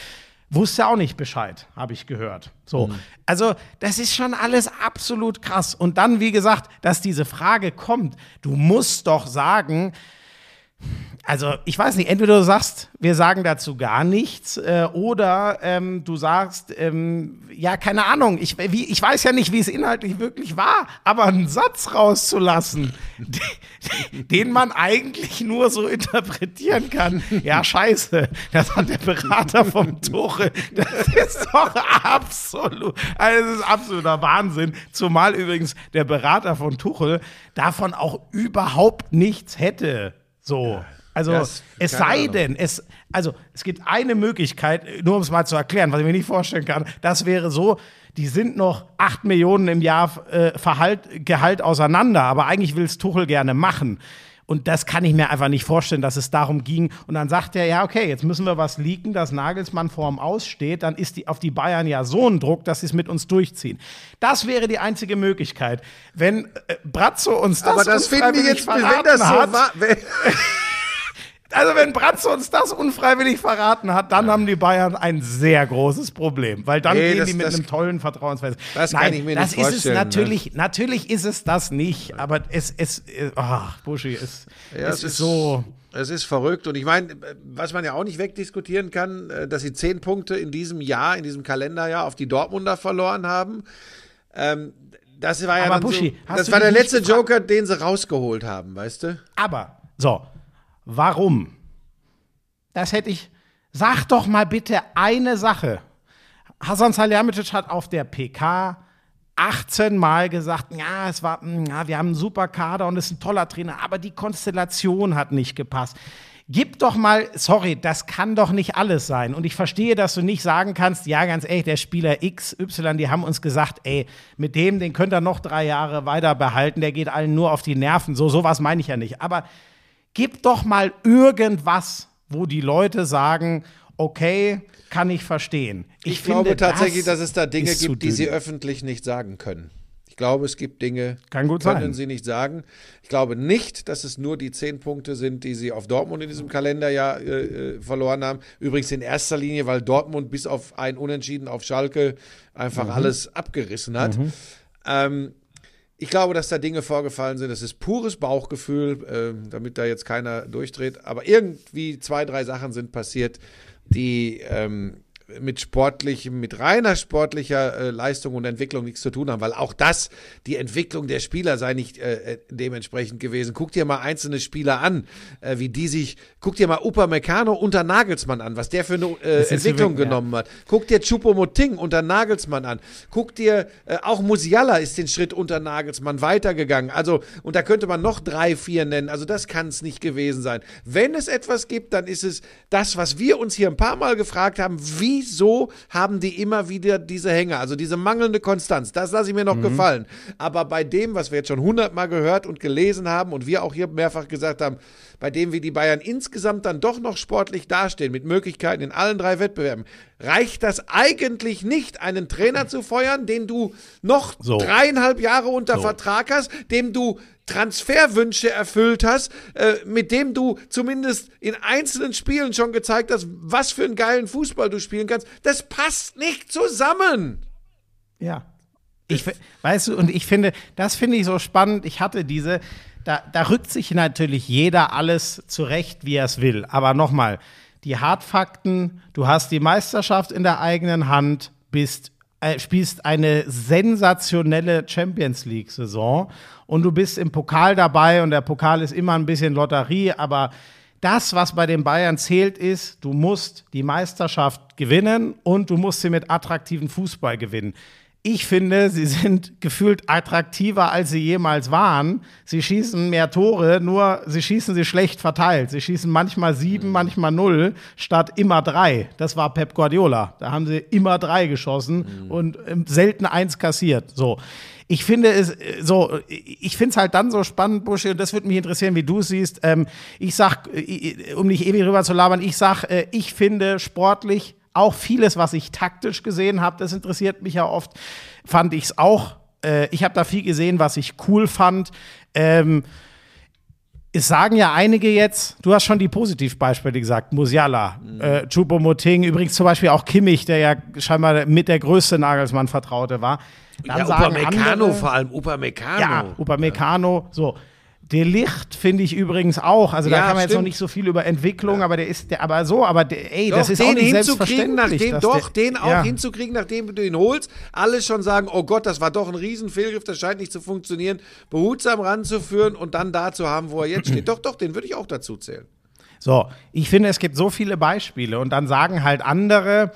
wusste auch nicht Bescheid, habe ich gehört. So, also das ist schon alles absolut krass. Und dann, wie gesagt, dass diese Frage kommt, du musst doch sagen, also ich weiß nicht, entweder du sagst, wir sagen dazu gar nichts oder du sagst, ja, keine Ahnung, ich weiß ja nicht, wie es inhaltlich wirklich war, aber einen Satz rauszulassen, den man eigentlich nur so interpretieren kann, ja, scheiße, das hat der Berater vom Tuchel, das ist doch absolut, also das ist absoluter Wahnsinn, zumal übrigens der Berater von Tuchel davon auch überhaupt nichts hätte. So, also es sei denn, es gibt eine Möglichkeit, nur um es mal zu erklären, was ich mir nicht vorstellen kann, das wäre so, die sind noch 8 Millionen im Jahr Gehalt auseinander, aber eigentlich will es Tuchel gerne machen. Und das kann ich mir einfach nicht vorstellen, dass es darum ging. Und dann sagt er, ja, okay, jetzt müssen wir was leaken, dass Nagelsmann vorm Aussteht. Dann ist auf die Bayern ja so ein Druck, dass sie es mit uns durchziehen. Das wäre die einzige Möglichkeit. Wenn Brazzo uns das, aber das finden wir jetzt, wenn das so war. Also wenn Brazzo uns das unfreiwillig verraten hat, dann haben die Bayern ein sehr großes Problem, weil dann gehen die mit einem tollen Vertrauensverhältnis. Das kann ich mir nicht vorstellen. Das ist es natürlich ist es das nicht, aber Buschi, es ist so. Es ist verrückt und ich meine, was man ja auch nicht wegdiskutieren kann, dass sie 10 Punkte in diesem Jahr, in diesem Kalenderjahr auf die Dortmunder verloren haben. Das war ja aber dann Buschi, so, das war der letzte Joker, den sie rausgeholt haben, weißt du? Aber, warum? Sag doch mal bitte eine Sache. Hasan Salihamidzic hat auf der PK 18 Mal gesagt, ja, wir haben einen super Kader und es ist ein toller Trainer, aber die Konstellation hat nicht gepasst. Gib doch mal, sorry, das kann doch nicht alles sein. Und ich verstehe, dass du nicht sagen kannst, ja, ganz ehrlich, der Spieler XY, die haben uns gesagt, ey, mit dem, den könnt ihr noch 3 Jahre weiter behalten, der geht allen nur auf die Nerven. Sowas meine ich ja nicht. Aber gib doch mal irgendwas, wo die Leute sagen, okay, kann ich verstehen. Ich glaube tatsächlich, dass es da Dinge gibt, die sie öffentlich nicht sagen können. Ich glaube, es gibt Dinge, können sie nicht sagen. Ich glaube nicht, dass es nur die 10 Punkte sind, die sie auf Dortmund in diesem Kalenderjahr verloren haben. Übrigens in erster Linie, weil Dortmund bis auf ein Unentschieden auf Schalke einfach alles abgerissen hat. Ich glaube, dass da Dinge vorgefallen sind. Das ist pures Bauchgefühl, damit da jetzt keiner durchdreht. Aber irgendwie 2, 3 Sachen sind passiert, die mit reiner sportlicher Leistung und Entwicklung nichts zu tun haben, weil auch das, die Entwicklung der Spieler sei nicht dementsprechend gewesen. Guck dir mal einzelne Spieler an, guck dir mal Upamecano unter Nagelsmann an, was der für eine Entwicklung genommen hat. Guck dir Choupo-Moting unter Nagelsmann an. Guck dir, auch Musiala ist den Schritt unter Nagelsmann weitergegangen. Also, und da könnte man noch 3, 4 nennen. Also das kann es nicht gewesen sein. Wenn es etwas gibt, dann ist es das, was wir uns hier ein paar Mal gefragt haben, wieso haben die immer wieder diese Hänger, also diese mangelnde Konstanz, das lasse ich mir noch gefallen. Aber bei dem, was wir jetzt schon 100-mal gehört und gelesen haben und wir auch hier mehrfach gesagt haben, bei dem, wie die Bayern insgesamt dann doch noch sportlich dastehen, mit Möglichkeiten in allen 3 Wettbewerben, reicht das eigentlich nicht, einen Trainer zu feuern, den du noch 3,5 Jahre unter Vertrag hast, dem du Transferwünsche erfüllt hast, mit dem du zumindest in einzelnen Spielen schon gezeigt hast, was für einen geilen Fußball du spielen kannst. Das passt nicht zusammen. Ja. Das finde ich so spannend. Ich hatte da rückt sich natürlich jeder alles zurecht, wie er es will. Aber nochmal, die Hardfakten, du hast die Meisterschaft in der eigenen Hand, spielst eine sensationelle Champions-League-Saison und du bist im Pokal dabei und der Pokal ist immer ein bisschen Lotterie, aber das, was bei den Bayern zählt, ist, du musst die Meisterschaft gewinnen und du musst sie mit attraktiven Fußball gewinnen. Ich finde, sie sind gefühlt attraktiver, als sie jemals waren. Sie schießen mehr Tore, nur sie schießen sie schlecht verteilt. Sie schießen manchmal 7, manchmal 0, statt immer 3. Das war Pep Guardiola. Da haben sie immer 3 geschossen und selten 1 kassiert. So. Ich finde es halt dann so spannend, Buschi, und das würde mich interessieren, wie du es siehst. Ich sag, um nicht ewig rüber zu labern, ich finde sportlich auch vieles, was ich taktisch gesehen habe, das interessiert mich ja oft, fand ich es auch. Ich habe da viel gesehen, was ich cool fand. Es sagen ja einige jetzt, du hast schon die Positivbeispiele gesagt, Musiala, Choupo-Moting, übrigens zum Beispiel auch Kimmich, der ja scheinbar mit der größte Nagelsmann-Vertraute war. Dann Ja, sagen Upamecano andere, vor allem, Upamecano. ja, Upamecano, so. De Ligt finde ich übrigens auch, also da Ja, kann man jetzt noch stimmt. nicht so viel über Entwicklung, aber das ist das ist auch den nicht hinzukriegen, selbstverständlich. den auch hinzukriegen, nachdem du ihn holst. Alle schon sagen, oh Gott, das war doch ein Riesenfehlgriff, das scheint nicht zu funktionieren. Behutsam ranzuführen und dann da zu haben, wo er jetzt steht. Doch, den würde ich auch dazu zählen. So, ich finde, es gibt so viele Beispiele und dann sagen halt andere,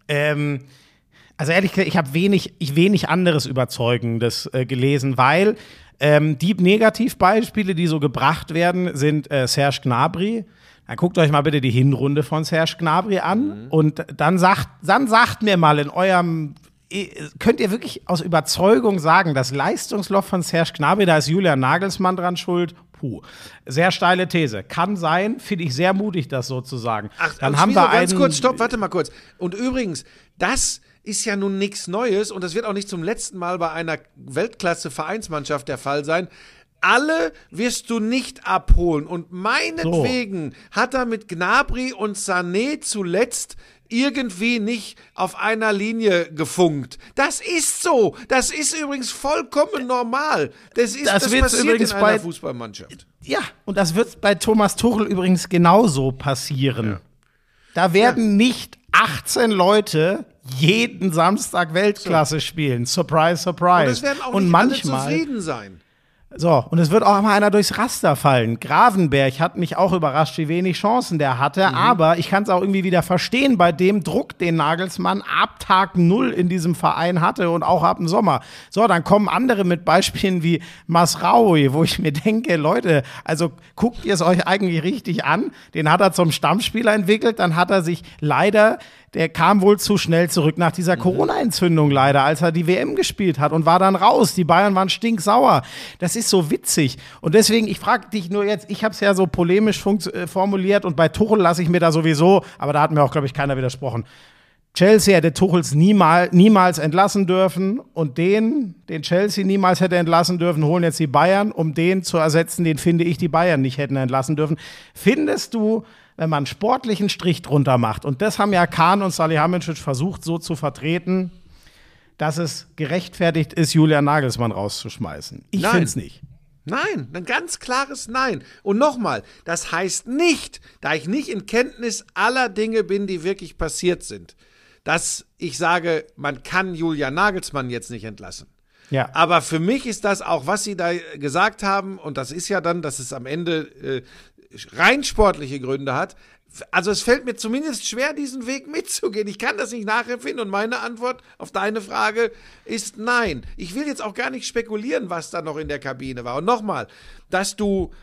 also ehrlich gesagt, ich habe wenig anderes Überzeugendes gelesen, weil die Negativbeispiele, die so gebracht werden, sind Serge Gnabry. Dann guckt euch mal bitte die Hinrunde von Serge Gnabry an und dann sagt mir mal in eurem, könnt ihr wirklich aus Überzeugung sagen, das Leistungsloch von Serge Gnabry, da ist Julian Nagelsmann dran schuld? Puh, sehr steile These. Kann sein, finde ich sehr mutig, das so zu sagen. Ach, dann haben wir ganz kurz, stopp, warte mal kurz. Und übrigens, das ist ja nun nichts Neues und das wird auch nicht zum letzten Mal bei einer Weltklasse-Vereinsmannschaft der Fall sein. Alle wirst du nicht abholen und meinetwegen hat er mit Gnabry und Sané zuletzt irgendwie nicht auf einer Linie gefunkt. Das ist so. Das ist übrigens vollkommen normal. Das passiert übrigens in einer Fußballmannschaft. Ja, und das wird bei Thomas Tuchel übrigens genauso passieren. Ja. Da werden nicht 18 Leute jeden Samstag Weltklasse spielen. Surprise, surprise. Und es werden auch und nicht manchmal, alle zufrieden sein. So, und es wird auch mal einer durchs Raster fallen. Gravenberg hat mich auch überrascht, wie wenig Chancen der hatte. Aber ich kann es auch irgendwie wieder verstehen, bei dem Druck, den Nagelsmann ab Tag 0 in diesem Verein hatte und auch ab dem Sommer. So, dann kommen andere mit Beispielen wie Masraoui, wo ich mir denke, Leute, also guckt ihr es euch eigentlich richtig an? Den hat er zum Stammspieler entwickelt, dann hat er sich leider... Der kam wohl zu schnell zurück nach dieser Corona-Entzündung leider, als er die WM gespielt hat und war dann raus. Die Bayern waren stinksauer. Das ist so witzig. Und deswegen, ich frage dich nur jetzt, ich habe es ja so polemisch formuliert und bei Tuchel lasse ich mir da sowieso, aber da hat mir auch, glaube ich, keiner widersprochen. Chelsea hätte Tuchels niemals entlassen dürfen und den Chelsea niemals hätte entlassen dürfen, holen jetzt die Bayern, um den zu ersetzen, den finde ich, die Bayern nicht hätten entlassen dürfen. Findest du, wenn man einen sportlichen Strich drunter macht, und das haben ja Kahn und Salihamidzic versucht so zu vertreten, dass es gerechtfertigt ist, Julian Nagelsmann rauszuschmeißen? Ich finde es nicht. Nein, ein ganz klares Nein. Und nochmal, das heißt nicht, da ich nicht in Kenntnis aller Dinge bin, die wirklich passiert sind, dass ich sage, man kann Julian Nagelsmann jetzt nicht entlassen. Ja. Aber für mich ist das auch, was Sie da gesagt haben, und das ist ja dann, dass es am Ende rein sportliche Gründe hat. Also es fällt mir zumindest schwer, diesen Weg mitzugehen. Ich kann das nicht nachempfinden und meine Antwort auf deine Frage ist nein. Ich will jetzt auch gar nicht spekulieren, was da noch in der Kabine war. Und nochmal, dass du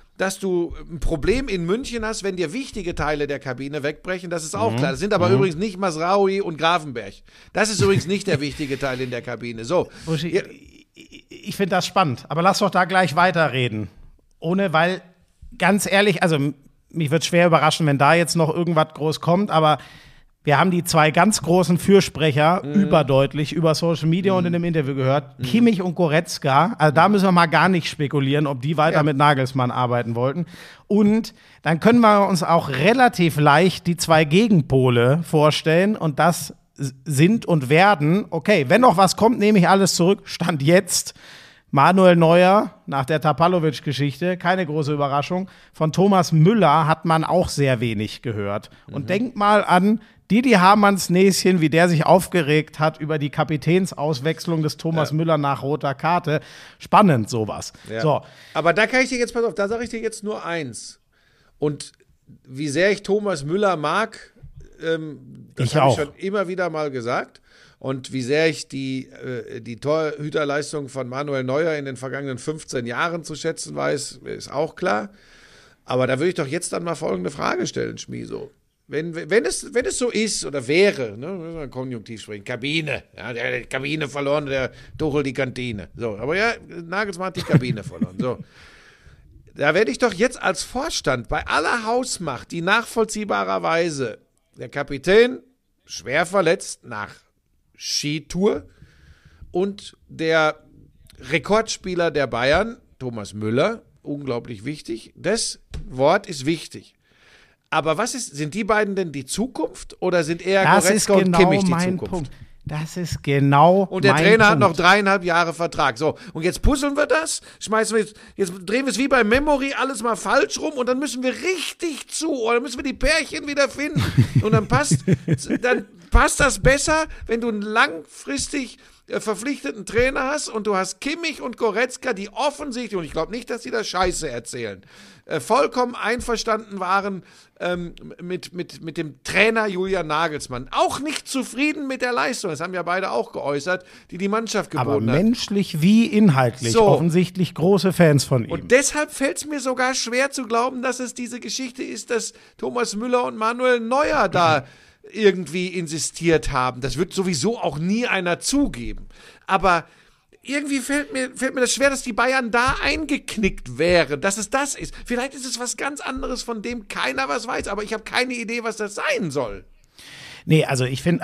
ein Problem in München hast, wenn dir wichtige Teile der Kabine wegbrechen, das ist auch klar. Das sind aber übrigens nicht Masraoui und Gravenberg. Das ist übrigens nicht der wichtige Teil in der Kabine. So. Ich finde das spannend, aber lass doch da gleich weiterreden. Weil, ganz ehrlich, also mich wird schwer überraschen, wenn da jetzt noch irgendwas groß kommt, aber wir haben die zwei ganz großen Fürsprecher überdeutlich über Social Media und in dem Interview gehört. Kimmich und Goretzka, also da müssen wir mal gar nicht spekulieren, ob die weiter mit Nagelsmann arbeiten wollten. Und dann können wir uns auch relativ leicht die zwei Gegenpole vorstellen und das sind und werden, okay, wenn noch was kommt, nehme ich alles zurück, Stand jetzt. Manuel Neuer nach der Tapalovic-Geschichte, keine große Überraschung. Von Thomas Müller hat man auch sehr wenig gehört. Und denkt mal an Didi Hamanns Näschen, wie der sich aufgeregt hat über die Kapitänsauswechslung des Thomas Müller nach roter Karte. Spannend, sowas. Ja. So. Aber da kann ich dir jetzt, pass auf, da sage ich dir jetzt nur eins. Und wie sehr ich Thomas Müller mag, das habe ich schon immer wieder mal gesagt. Und wie sehr ich die Torhüterleistung von Manuel Neuer in den vergangenen 15 Jahren zu schätzen weiß, ist auch klar. Aber da würde ich doch jetzt dann mal folgende Frage stellen, Schmieso. Wenn es so ist oder wäre, ne, müssen wir konjunktiv sprechen, Kabine, ja, der hat die Kabine verloren, der Tuchel die Kantine. So, aber ja, Nagelsmann hat die Kabine verloren. So. Da werde ich doch jetzt als Vorstand bei aller Hausmacht, die nachvollziehbarerweise der Kapitän schwer verletzt nach Skitour und der Rekordspieler der Bayern, Thomas Müller, unglaublich wichtig. Das Wort ist wichtig. Aber sind die beiden denn die Zukunft oder sind eher Goretzka und Kimmich die Zukunft? Punkt. Das ist genau Und der mein Trainer hat Punkt. noch 3,5 Jahre Vertrag. So, und jetzt puzzeln wir das, jetzt drehen wir es wie bei Memory alles mal falsch rum und dann müssen wir richtig zu, oder müssen wir die Pärchen wieder finden. Und dann passt das besser, wenn du einen langfristig verpflichteten Trainer hast und du hast Kimmich und Goretzka, die offensichtlich, und ich glaube nicht, dass sie da Scheiße erzählen, vollkommen einverstanden waren mit dem Trainer Julian Nagelsmann. Auch nicht zufrieden mit der Leistung, das haben ja beide auch geäußert, die Mannschaft geboten Aber hat. menschlich wie inhaltlich So. offensichtlich große Fans von ihm. Und deshalb fällt es mir sogar schwer zu glauben, dass es diese Geschichte ist, dass Thomas Müller und Manuel Neuer da irgendwie insistiert haben. Das wird sowieso auch nie einer zugeben. Aber irgendwie fällt mir das schwer, dass die Bayern da eingeknickt wären, dass es das ist. Vielleicht ist es was ganz anderes, von dem keiner was weiß, aber ich habe keine Idee, was das sein soll. Nee, also ich finde,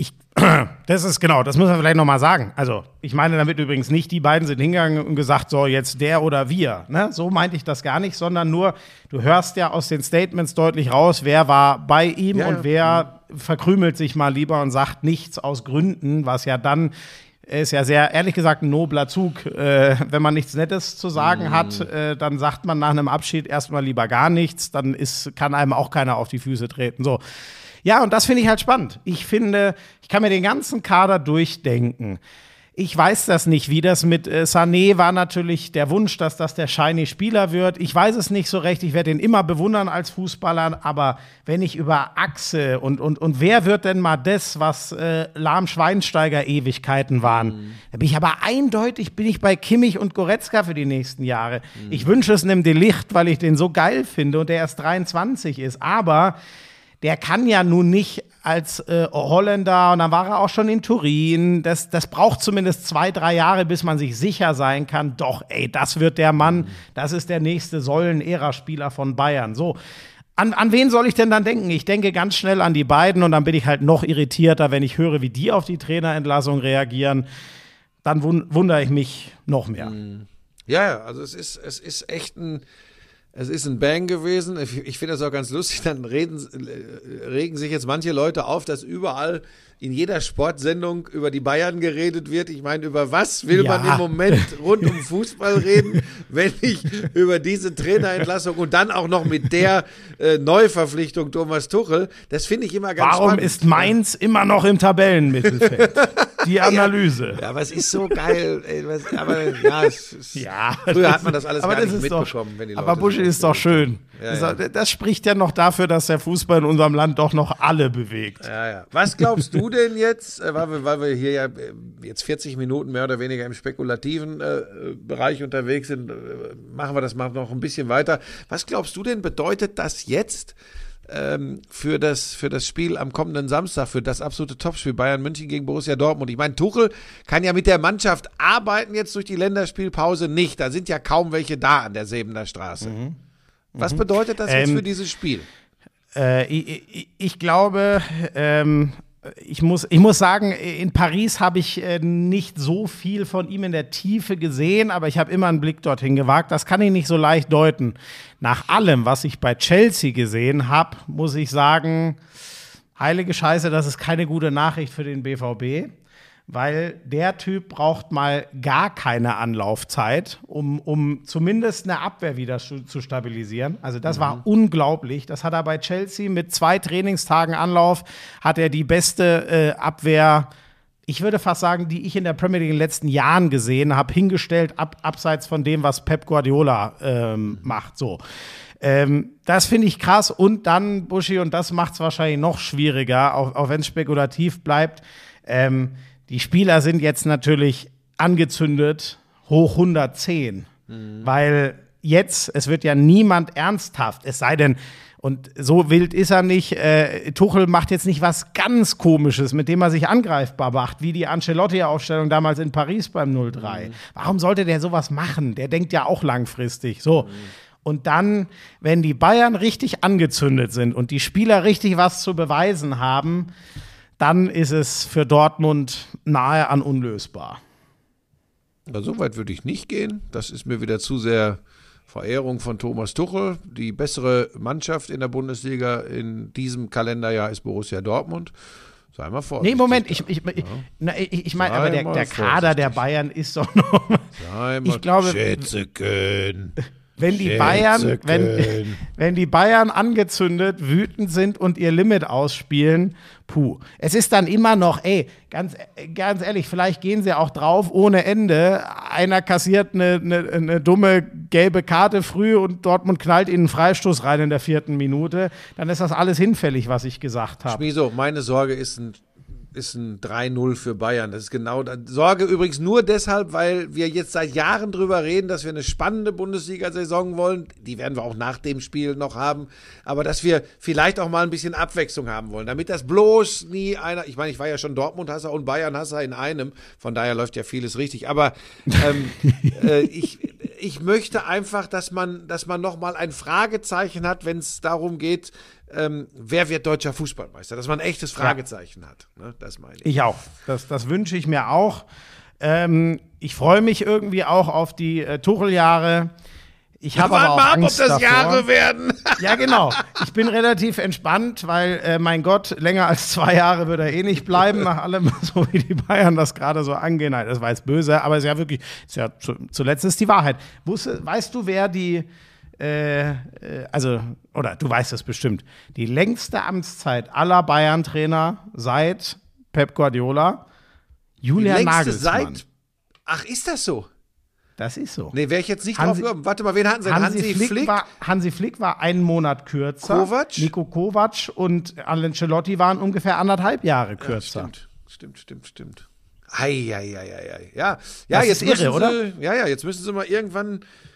das ist genau, das muss man vielleicht nochmal sagen. Also ich meine damit übrigens nicht, die beiden sind hingegangen und gesagt, so jetzt der oder wir. Ne? So meinte ich das gar nicht, sondern nur, du hörst ja aus den Statements deutlich raus, wer war bei ihm und wer verkrümelt sich mal lieber und sagt nichts aus Gründen, was ja dann ist ja sehr, ehrlich gesagt, ein nobler Zug. Wenn man nichts Nettes zu sagen hat, dann sagt man nach einem Abschied erstmal lieber gar nichts, dann kann einem auch keiner auf die Füße treten. So. Ja, und das finde ich halt spannend. Ich finde, ich kann mir den ganzen Kader durchdenken. Ich weiß das nicht, wie das mit Sané war natürlich der Wunsch, dass das der shiny Spieler wird. Ich weiß es nicht so recht. Ich werde ihn immer bewundern als Fußballer. Aber wenn ich über Achse und wer wird denn mal das, was Lahm-Schweinsteiger Ewigkeiten waren? Da bin ich aber eindeutig bei Kimmich und Goretzka für die nächsten Jahre. Ich wünsche es einem De Ligt, weil ich den so geil finde und der erst 23 ist. Aber der kann ja nun nicht als Holländer, und dann war er auch schon in Turin, das braucht zumindest 2-3 Jahre, bis man sich sicher sein kann, doch, ey, das wird der Mann, das ist der nächste Säulen-Ära-Spieler von Bayern. So, an wen soll ich denn dann denken? Ich denke ganz schnell an die beiden und dann bin ich halt noch irritierter, wenn ich höre, wie die auf die Trainerentlassung reagieren. Dann wundere ich mich noch mehr. Ja, also es ist echt es ist ein Bang gewesen. Ich finde das auch ganz lustig. Dann regen sich jetzt manche Leute auf, dass überall in jeder Sportsendung über die Bayern geredet wird. Ich meine, über was will man im Moment rund um Fußball reden, wenn nicht über diese Trainerentlassung und dann auch noch mit der Neuverpflichtung Thomas Tuchel. Das finde ich immer ganz spannend. Warum ist Mainz immer noch im Tabellenmittelfeld? Die Analyse. Ja, aber es ist so geil. Ey, früher hat man das alles gar nicht mitbekommen. Wenn die Leute aber Buschi ist doch schön. Ja. Das spricht ja noch dafür, dass der Fußball in unserem Land doch noch alle bewegt. Ja. Was glaubst du denn jetzt, weil wir hier ja jetzt 40 Minuten mehr oder weniger im spekulativen Bereich unterwegs sind, machen wir das mal noch ein bisschen weiter. Was glaubst du denn, bedeutet das jetzt für das Spiel am kommenden Samstag, für das absolute Topspiel Bayern München gegen Borussia Dortmund? Ich meine, Tuchel kann ja mit der Mannschaft arbeiten jetzt durch die Länderspielpause nicht. Da sind ja kaum welche da an der Sebener Straße. Was bedeutet das jetzt für dieses Spiel? Ich glaube, ich muss sagen, in Paris habe ich nicht so viel von ihm in der Tiefe gesehen, aber ich habe immer einen Blick dorthin gewagt. Das kann ich nicht so leicht deuten. Nach allem, was ich bei Chelsea gesehen habe, muss ich sagen, heilige Scheiße, das ist keine gute Nachricht für den BVB. Weil der Typ braucht mal gar keine Anlaufzeit, um zumindest eine Abwehr wieder zu stabilisieren. Also das war unglaublich. Das hat er bei Chelsea mit 2 Trainingstagen Anlauf, hat er die beste Abwehr, ich würde fast sagen, die ich in der Premier League in den letzten Jahren gesehen habe, hingestellt, abseits von dem, was Pep Guardiola macht. So. Das finde ich krass. Und dann, Buschi, und das macht es wahrscheinlich noch schwieriger, auch wenn es spekulativ bleibt, die Spieler sind jetzt natürlich angezündet, hoch 110, weil jetzt, es wird ja niemand ernsthaft, es sei denn, und so wild ist er nicht, Tuchel macht jetzt nicht was ganz Komisches, mit dem er sich angreifbar macht, wie die Ancelotti-Aufstellung damals in Paris beim 0-3. Warum sollte der sowas machen? Der denkt ja auch langfristig, so. Und dann, wenn die Bayern richtig angezündet sind und die Spieler richtig was zu beweisen haben, dann ist es für Dortmund nahe an unlösbar. So weit würde ich nicht gehen. Das ist mir wieder zu sehr Verehrung von Thomas Tuchel. Die bessere Mannschaft in der Bundesliga in diesem Kalenderjahr ist Borussia Dortmund. Sei mal vorsichtig. Nee, Moment, ich meine, aber der Kader der Bayern ist doch noch. Ich glaube, Schätzeken. wenn die Bayern angezündet, wütend sind und ihr Limit ausspielen, es ist dann immer noch, ganz ehrlich, vielleicht gehen sie auch drauf ohne Ende. Einer kassiert eine dumme gelbe Karte früh und Dortmund knallt ihnen einen Freistoß rein in der 4. Minute. Dann ist das alles hinfällig, was ich gesagt habe. Schmieso, meine Sorge ist ein 3-0 für Bayern. Das ist genau das. Sorge übrigens nur deshalb, weil wir jetzt seit Jahren drüber reden, dass wir eine spannende Bundesliga-Saison wollen. Die werden wir auch nach dem Spiel noch haben. Aber dass wir vielleicht auch mal ein bisschen Abwechslung haben wollen, damit das bloß nie einer, ich meine, ich war ja schon Dortmund-Hasser und Bayern-Hasser in einem, von daher läuft ja vieles richtig. Aber ich möchte einfach, dass man noch mal ein Fragezeichen hat, wenn es darum geht, wer wird deutscher Fußballmeister? Dass man ein echtes Fragezeichen hat. Ne? Das meine ich. Ich auch. Das wünsche ich mir auch. Ich freue mich irgendwie auch auf die Tuchel-Jahre. Ich habe aber auch Angst ob das davor. Jahre werden. Ja, genau. Ich bin relativ entspannt, weil, mein Gott, länger als 2 Jahre wird er nicht bleiben, nach allem, so wie die Bayern das gerade so angehen. Nein, das war jetzt böse, aber es ist ja wirklich, zuletzt ist die Wahrheit. Weißt du, wer die oder du weißt es bestimmt, die längste Amtszeit aller Bayern-Trainer seit Pep Guardiola, Julian Nagelsmann. Ach, ist das so? Das ist so. Nee, wäre ich jetzt nicht drauf gekommen. Warte mal, wen hatten sie? Hansi Flick? Hansi Flick war 1 Monat kürzer. Kovac? Nico Kovac und Ancelotti waren ungefähr 1,5 Jahre kürzer. Ja, stimmt. Ei. Ja, das jetzt ist irre, oder? Jetzt müssen sie mal irgendwann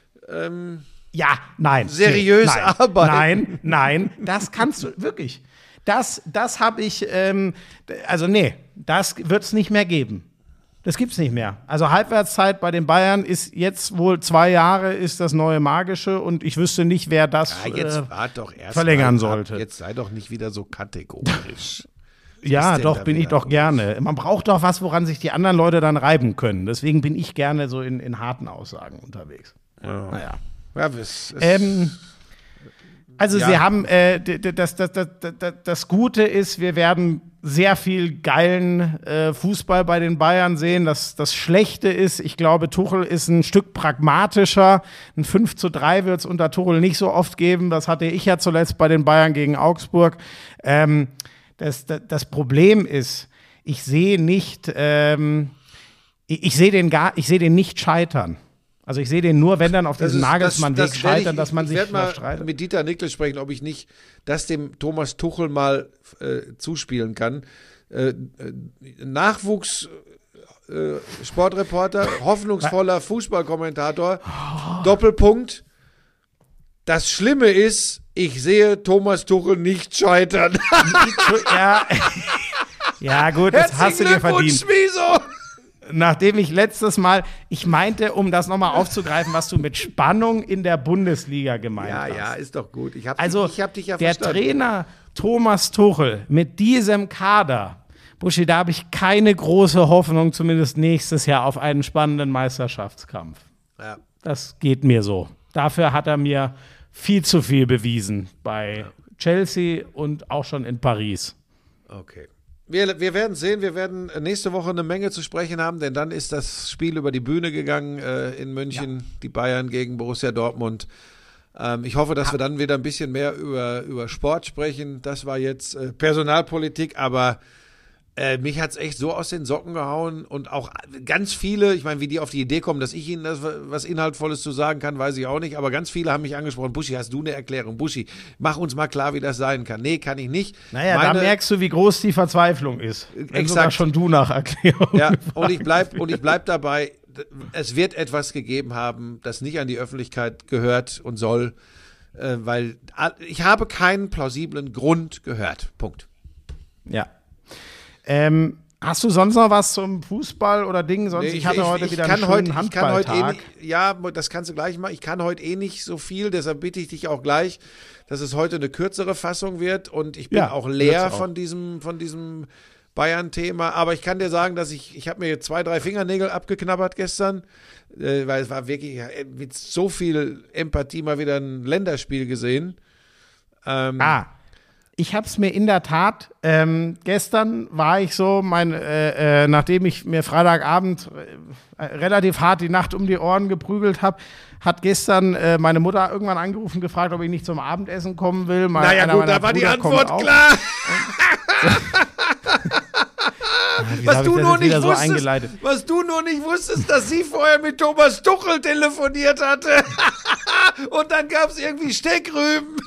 nein. Seriös arbeiten. Nein, das kannst du wirklich. Das habe ich, das wird es nicht mehr geben. Das gibt's nicht mehr. Also Halbwertszeit bei den Bayern ist jetzt wohl 2 Jahre, ist das neue Magische und ich wüsste nicht, wer das verlängern sollte. Jetzt sei doch nicht wieder so kategorisch. Ja, doch, bin ich doch gerne. Man braucht doch was, woran sich die anderen Leute dann reiben können. Deswegen bin ich gerne so in harten Aussagen unterwegs. Ja. Naja. Ja, sie haben, das Gute ist, wir werden sehr viel geilen Fußball bei den Bayern sehen. Das Schlechte ist, ich glaube, Tuchel ist ein Stück pragmatischer. Ein 5:3 wird es unter Tuchel nicht so oft geben. Das hatte ich ja zuletzt bei den Bayern gegen Augsburg. Das Problem ist, ich sehe nicht, ich sehe den nicht scheitern. Also ich sehe den nur, wenn dann auf diesen Nagelsmann-Weg scheitern, dass man sich streitet. Mal mit Dieter Nickel sprechen, ob ich nicht das dem Thomas Tuchel mal zuspielen kann. Nachwuchs Sportreporter, hoffnungsvoller Fußballkommentator, Doppelpunkt. Das Schlimme ist, ich sehe Thomas Tuchel nicht scheitern. Ja gut, das hast du dir verdient. Schmieso. Nachdem ich letztes Mal, ich meinte, um das nochmal aufzugreifen, was du mit Spannung in der Bundesliga gemeint hast. Ja, ist doch gut. Ich hab dich ja der verstanden. Trainer Thomas Tuchel mit diesem Kader, Buschi, da habe ich keine große Hoffnung, zumindest nächstes Jahr, auf einen spannenden Meisterschaftskampf. Ja. Das geht mir so. Dafür hat er mir viel zu viel bewiesen bei Chelsea und auch schon in Paris. Okay. Wir werden sehen, wir werden nächste Woche eine Menge zu sprechen haben, denn dann ist das Spiel über die Bühne gegangen in München, die Bayern gegen Borussia Dortmund. Ich hoffe, dass wir dann wieder ein bisschen mehr über Sport sprechen. Das war jetzt Personalpolitik, aber mich hat's echt so aus den Socken gehauen und auch ganz viele, ich meine, wie die auf die Idee kommen, dass ich ihnen das was Inhaltvolles zu sagen kann, weiß ich auch nicht, aber ganz viele haben mich angesprochen, Buschi, hast du eine Erklärung? Buschi, mach uns mal klar, wie das sein kann. Nee, kann ich nicht. Naja, da merkst du, wie groß die Verzweiflung ist. Wenn sogar schon du nach Erklärung. Ja, und ich bleib dabei, es wird etwas gegeben haben, das nicht an die Öffentlichkeit gehört und soll, weil ich habe keinen plausiblen Grund gehört. Punkt. Ja. Hast du sonst noch was zum Fußball oder Ding? Sonst, ich hatte heute wieder einen schönen Handballtag. Das kannst du gleich machen. Ich kann heute nicht so viel, deshalb bitte ich dich auch gleich, dass es heute eine kürzere Fassung wird und ich bin auch leer von diesem Bayern-Thema. Aber ich kann dir sagen, dass ich habe mir 2, 3 Fingernägel abgeknabbert gestern, weil es war wirklich mit so viel Empathie mal wieder ein Länderspiel gesehen. Ich habe es mir in der Tat, gestern war ich so, nachdem ich mir Freitagabend relativ hart die Nacht um die Ohren geprügelt habe, hat gestern meine Mutter irgendwann angerufen, gefragt, ob ich nicht zum Abendessen kommen will. Naja gut, da war die Antwort klar. Was du nur nicht wusstest, dass sie vorher mit Thomas Tuchel telefoniert hatte. Und dann gab es irgendwie Steckrüben.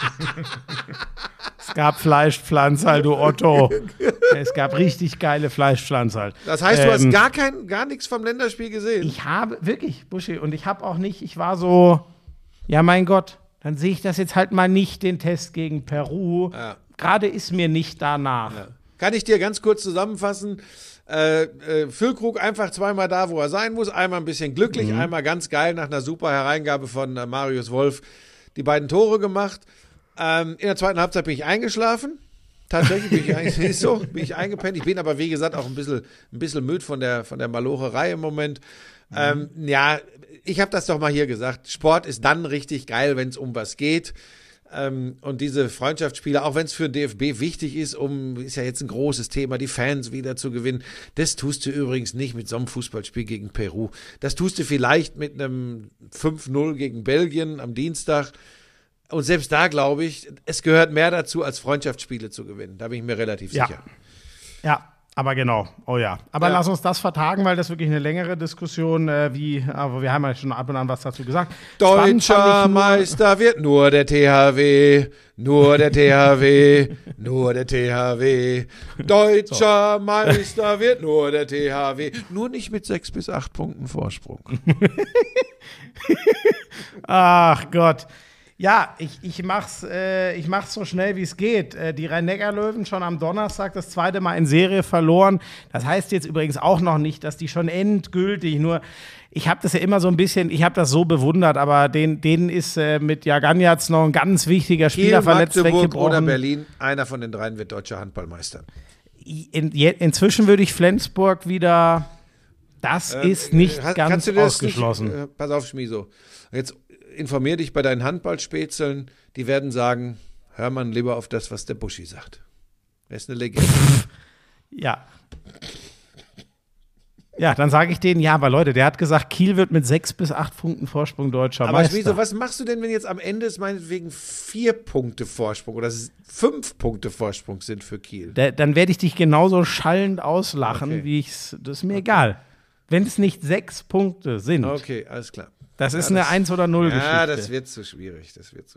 Es gab Fleischpflanzerl, du Otto. Es gab richtig geile Fleischpflanzerl. Das heißt, du hast gar nichts vom Länderspiel gesehen? Ich habe, wirklich, Buschi, und ich habe auch nicht, ich war so, ja mein Gott, dann sehe ich das jetzt halt mal nicht, den Test gegen Peru. Ja. Gerade ist mir nicht danach. Ja. Kann ich dir ganz kurz zusammenfassen? Füllkrug einfach zweimal da, wo er sein muss. Einmal ein bisschen glücklich, einmal ganz geil nach einer super Hereingabe von Marius Wolf die beiden Tore gemacht. In der zweiten Halbzeit bin ich eingeschlafen. Tatsächlich bin ich eingepennt. Ich bin aber, wie gesagt, auch ein bisschen müde von der Malocherei im Moment. Ja, ich habe das doch mal hier gesagt. Sport ist dann richtig geil, wenn es um was geht. Und diese Freundschaftsspiele, auch wenn es für den DFB wichtig ist, ist ja jetzt ein großes Thema, die Fans wieder zu gewinnen, das tust du übrigens nicht mit so einem Fußballspiel gegen Peru. Das tust du vielleicht mit einem 5-0 gegen Belgien am Dienstag. Und selbst da glaube ich, es gehört mehr dazu, als Freundschaftsspiele zu gewinnen. Da bin ich mir relativ sicher. Ja, aber genau. Oh ja. Aber lass uns das vertagen, weil das wirklich eine längere Diskussion, aber wir haben ja schon ab und an was dazu gesagt. Deutscher Meister wird nur der THW, nur der THW, nur der THW. Deutscher Meister wird nur der THW. Nur nicht mit 6 bis 8 Punkten Vorsprung. Ach Gott. Ja, ich mach's so schnell wie es geht. Die Rhein-Neckar-Löwen schon am Donnerstag das 2. Mal in Serie verloren. Das heißt jetzt übrigens auch noch nicht, dass die schon endgültig, nur ich habe das ja immer so ein bisschen, ich habe das so bewundert, aber denen ist mit Jaganjac noch ein ganz wichtiger Spieler verletzt, weggebrochen. Oder Berlin, einer von den dreien wird deutscher Handballmeister. Inzwischen würde ich Flensburg wieder, das ist nicht ganz ausgeschlossen. Pass auf, Schmiso. Jetzt informier dich bei deinen Handballspätzeln, die werden sagen, hör mal lieber auf das, was der Buschi sagt. Er ist eine Legende. Ja. Ja, dann sage ich denen, ja, aber Leute, der hat gesagt, Kiel wird mit 6 bis 8 Punkten Vorsprung deutscher Meister. Aber Schmiso, was machst du denn, wenn jetzt am Ende es meinetwegen 4 Punkte Vorsprung oder 5 Punkte Vorsprung sind für Kiel? Dann werde ich dich genauso schallend auslachen, wie das ist mir egal. Wenn es nicht 6 Punkte sind. Okay, alles klar. Das ist eine 1 oder 0 Geschichte. Ja, das wird zu schwierig.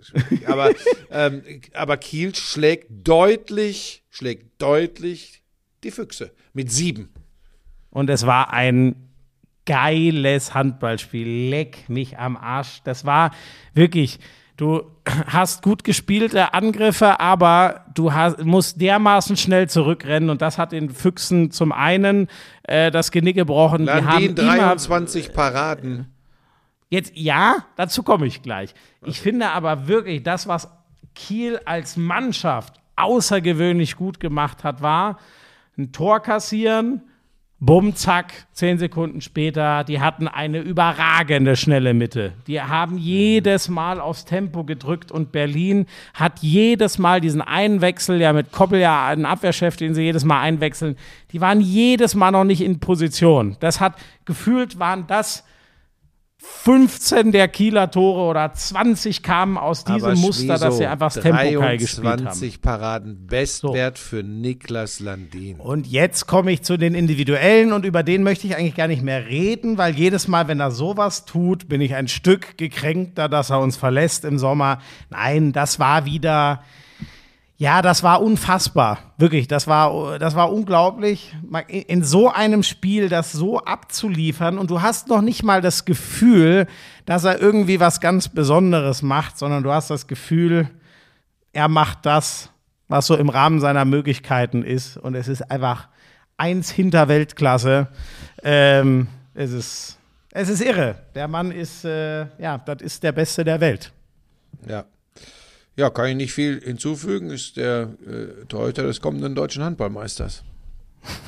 Aber Kiel schlägt deutlich die Füchse mit 7. Und es war ein geiles Handballspiel. Leck mich am Arsch. Das war wirklich, du hast gut gespielte Angriffe, aber du musst dermaßen schnell zurückrennen. Und das hat den Füchsen zum einen das Genick gebrochen. Landin 23 Paraden. Jetzt, ja, dazu komme ich gleich. Ich finde aber wirklich, das, was Kiel als Mannschaft außergewöhnlich gut gemacht hat, war ein Tor kassieren, bumm, zack, 10 Sekunden später, die hatten eine überragende schnelle Mitte. Die haben jedes Mal aufs Tempo gedrückt und Berlin hat jedes Mal diesen Einwechsel, ja mit Koppel ja einen Abwehrchef, den sie jedes Mal einwechseln, die waren jedes Mal noch nicht in Position. Das hat, gefühlt waren das 15 der Kieler Tore oder 20 kamen aus diesem Muster, dass sie einfach das Tempo geil gespielt haben. 23 Paraden, Bestwert für Niklas Landin. Und jetzt komme ich zu den Individuellen und über den möchte ich eigentlich gar nicht mehr reden, weil jedes Mal, wenn er sowas tut, bin ich ein Stück gekränkter, dass er uns verlässt im Sommer. Nein, das war wieder... Ja, das war unfassbar. Wirklich, das war unglaublich, in so einem Spiel das so abzuliefern. Und du hast noch nicht mal das Gefühl, dass er irgendwie was ganz Besonderes macht, sondern du hast das Gefühl, er macht das, was so im Rahmen seiner Möglichkeiten ist. Und es ist einfach 1 hinter Weltklasse. Es ist irre. Der Mann ist, das ist der Beste der Welt. Ja. Ja, kann ich nicht viel hinzufügen, ist der Torhüter des kommenden deutschen Handballmeisters.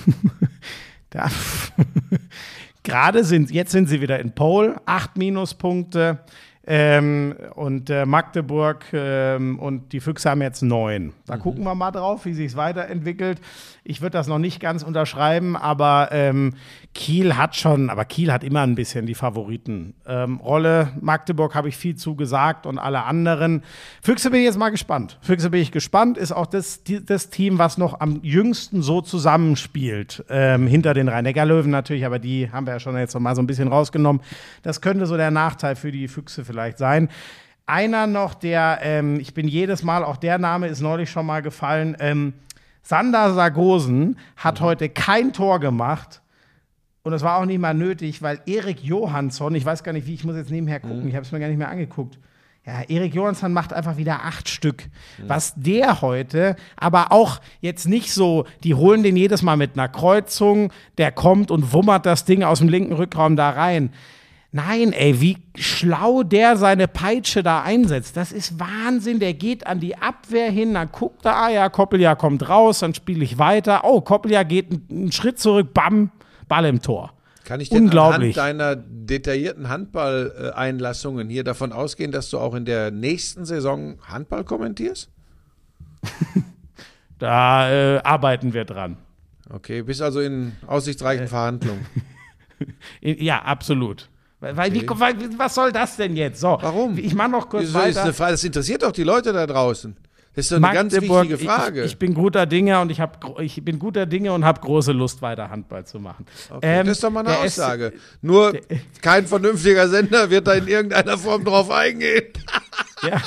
Jetzt sind sie wieder in Pole, 8 Minuspunkte. Und Magdeburg und die Füchse haben jetzt 9. Da gucken wir mal drauf, wie sich es weiterentwickelt. Ich würde das noch nicht ganz unterschreiben, aber Kiel hat immer ein bisschen die Favoritenrolle. Magdeburg habe ich viel zu gesagt und alle anderen. Füchse bin ich jetzt mal gespannt. Ist auch das Team, was noch am jüngsten so zusammenspielt. Hinter den Rhein-Neckar-Löwen natürlich, aber die haben wir ja schon jetzt noch mal so ein bisschen rausgenommen. Das könnte so der Nachteil für die Füchse vielleicht sein. Einer noch, ich bin jedes Mal, auch der Name ist neulich schon mal gefallen, Sander Sargosen hat heute kein Tor gemacht und es war auch nicht mal nötig, weil Erik Johansson, ich weiß gar nicht wie, ich muss jetzt nebenher gucken, ich habe es mir gar nicht mehr angeguckt. Ja, Erik Johansson macht einfach wieder 8 Stück. Was der heute, aber auch jetzt nicht so, die holen den jedes Mal mit einer Kreuzung, der kommt und wummert das Ding aus dem linken Rückraum da rein. Nein, ey, wie schlau der seine Peitsche da einsetzt. Das ist Wahnsinn. Der geht an die Abwehr hin, dann guckt er, ja, Koppeljahr kommt raus, dann spiele ich weiter. Oh, Koppeljahr geht einen Schritt zurück, bam, Ball im Tor. Kann ich denn anhand deiner detaillierten Handball-Einlassungen hier davon ausgehen, dass du auch in der nächsten Saison Handball kommentierst? Da arbeiten wir dran. Okay, bist also in aussichtsreichen Verhandlungen. Ja, absolut. Was soll das denn jetzt? So, warum? Ich mache noch kurz weiter. Das interessiert doch die Leute da draußen. Das ist doch eine ganz wichtige Frage. Ich bin guter Dinge und habe große Lust, weiter Handball zu machen. Okay, das ist doch mal eine Aussage. Nur kein vernünftiger Sender wird da in irgendeiner Form drauf eingehen. Ja.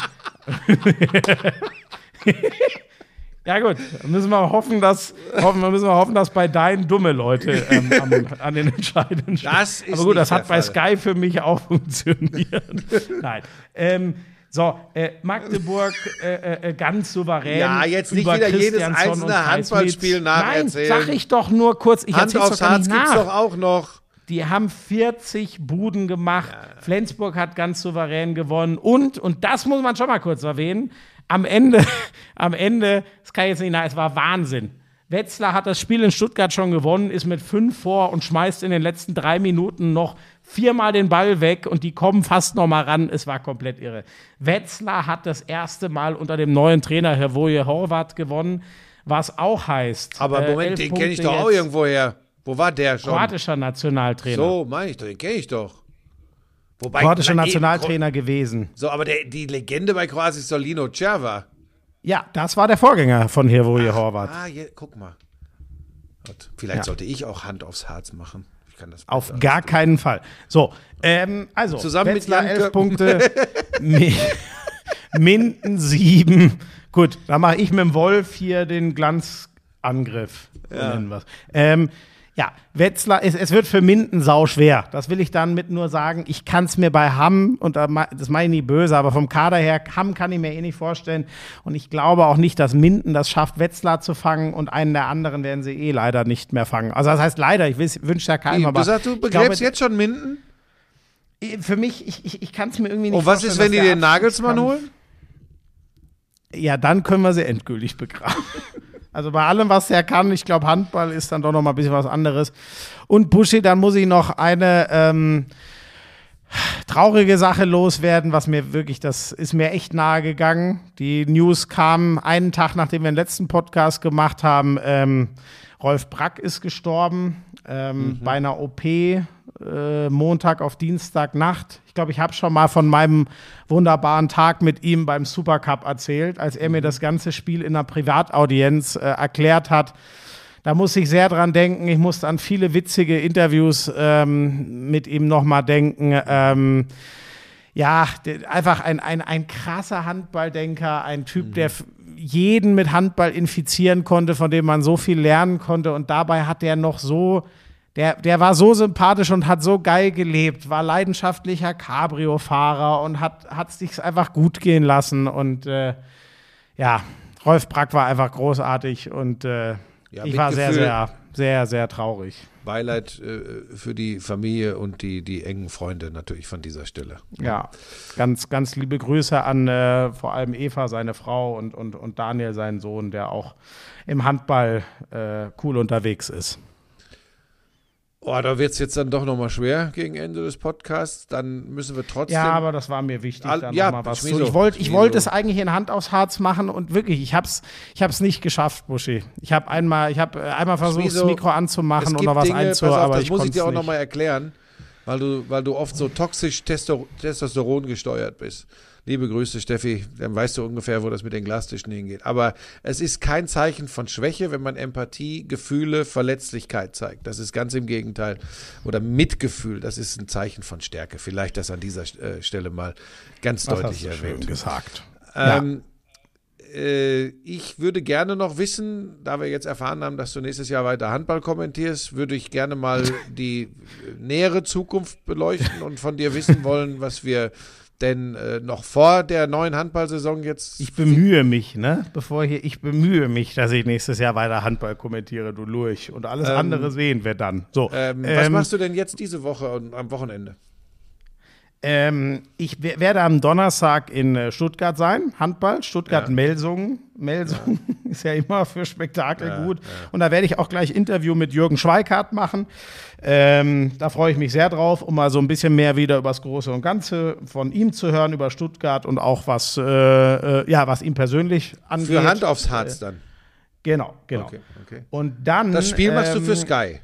Ja gut, müssen wir hoffen, dass bei deinen dumme Leute an den entscheidenden Stellen. Aber gut, das hat bei Sky für mich auch funktioniert. Nein. Magdeburg ganz souverän. Ja, jetzt nicht wieder jedes einzelne Handballspiel nacherzählen. Nein, sag ich doch nur kurz. Hand aufs Herz gibt's doch auch noch. Die haben 40 Buden gemacht. Ja. Flensburg hat ganz souverän gewonnen. Und das muss man schon mal kurz erwähnen, am Ende, das kann ich jetzt nicht es war Wahnsinn. Wetzlar hat das Spiel in Stuttgart schon gewonnen, ist mit 5 vor und schmeißt in den letzten 3 Minuten noch 4-mal den Ball weg und die kommen fast noch mal ran. Es war komplett irre. Wetzlar hat das erste Mal unter dem neuen Trainer Herr Woje Horvath gewonnen, was auch heißt. Aber Moment, den kenne ich doch auch irgendwoher. Wo war der schon? Kroatischer Nationaltrainer. So, meine ich doch, den kenne ich doch. Kroatischer Nationaltrainer gewesen. So, aber die Legende bei Kroatien ist doch Lino Cerva. Ja, das war der Vorgänger von Hervoje Horvath. Guck mal. Vielleicht sollte ich auch Hand aufs Herz machen. Ich kann das auf gar keinen Fall. So, also zusammen Wetzlar mit 11 Punkte, Minden 7. Gut, da mache ich mit dem Wolf hier den Glanzangriff. Ja, Wetzlar, es wird für Minden sau schwer. Das will ich dann mit nur sagen. Ich kann es mir bei Hamm, und das meine ich nie böse, aber vom Kader her, Hamm kann ich mir nicht vorstellen. Und ich glaube auch nicht, dass Minden das schafft, Wetzlar zu fangen und einen der anderen werden sie leider nicht mehr fangen. Also das heißt leider, ich wünsche ja keinem, aber... Du sagst, du begräbst jetzt schon Minden? Für mich, ich kann es mir irgendwie nicht vorstellen. Und was ist, wenn die den Nagelsmann holen? Ja, dann können wir sie endgültig begraben. Also bei allem, was er kann, ich glaube, Handball ist dann doch noch mal ein bisschen was anderes. Und Buschi, dann muss ich noch eine traurige Sache loswerden, was mir wirklich, das ist mir echt nahe gegangen. Die News kam einen Tag, nachdem wir den letzten Podcast gemacht haben. Rolf Brack ist gestorben bei einer OP. Montag auf Dienstagnacht. Ich glaube, ich habe schon mal von meinem wunderbaren Tag mit ihm beim Supercup erzählt, als er mir das ganze Spiel in einer Privataudienz erklärt hat. Da muss ich sehr dran denken. Ich musste an viele witzige Interviews mit ihm nochmal denken. Einfach ein krasser Handballdenker, ein Typ, der jeden mit Handball infizieren konnte, von dem man so viel lernen konnte. Und dabei hat er noch so... Der war so sympathisch und hat so geil gelebt, war leidenschaftlicher Cabrio-Fahrer und hat es sich einfach gut gehen lassen. Und Rolf Brack war einfach großartig und ich war sehr, sehr, sehr, sehr traurig. Beileid für die Familie und die engen Freunde natürlich von dieser Stelle. Ja, ganz, ganz liebe Grüße an vor allem Eva, seine Frau und Daniel, seinen Sohn, der auch im Handball cool unterwegs ist. Oh, da wird es jetzt dann doch nochmal schwer gegen Ende des Podcasts. Dann müssen wir trotzdem. Ja, aber das war mir wichtig, da ja, noch mal was Schmieso, zu. Ich wollte es eigentlich in Hand aufs Harz machen und wirklich, ich hab's nicht geschafft, Buschi. Ich habe einmal versucht, Schmieso, das Mikro anzumachen und noch was einzuhören, aber das ich muss ich konnte dir auch es nochmal nicht. erklären, weil du oft so toxisch Testosteron gesteuert bist. Liebe Grüße, Steffi, dann weißt du ungefähr, wo das mit den Glastischen hingeht. Aber es ist kein Zeichen von Schwäche, wenn man Empathie, Gefühle, Verletzlichkeit zeigt. Das ist ganz im Gegenteil. Oder Mitgefühl, das ist ein Zeichen von Stärke. Vielleicht das an dieser Stelle mal ganz deutlich erwähnt. Gesagt. Ich würde gerne noch wissen, da wir jetzt erfahren haben, dass du nächstes Jahr weiter Handball kommentierst, würde ich gerne mal die nähere Zukunft beleuchten und von dir wissen wollen, was wir denn noch vor der neuen Handballsaison jetzt. Ich bemühe mich, ich bemühe mich, dass ich nächstes Jahr weiter Handball kommentiere, du Lurch. Und alles andere sehen wir dann. So, was machst du denn jetzt diese Woche und am Wochenende? Ich werde am Donnerstag in Stuttgart sein, Handball, Stuttgart-Melsungen. Melsungen ist ja immer für Spektakel gut. Und da werde ich auch gleich Interview mit Jürgen Schweikart machen. Da freue ich mich sehr drauf, um mal so ein bisschen mehr wieder über das Große und Ganze von ihm zu hören, über Stuttgart und auch was ihm persönlich angeht. Für Hand aufs Harz dann. Genau. Okay. Und dann. Das Spiel machst du für Sky.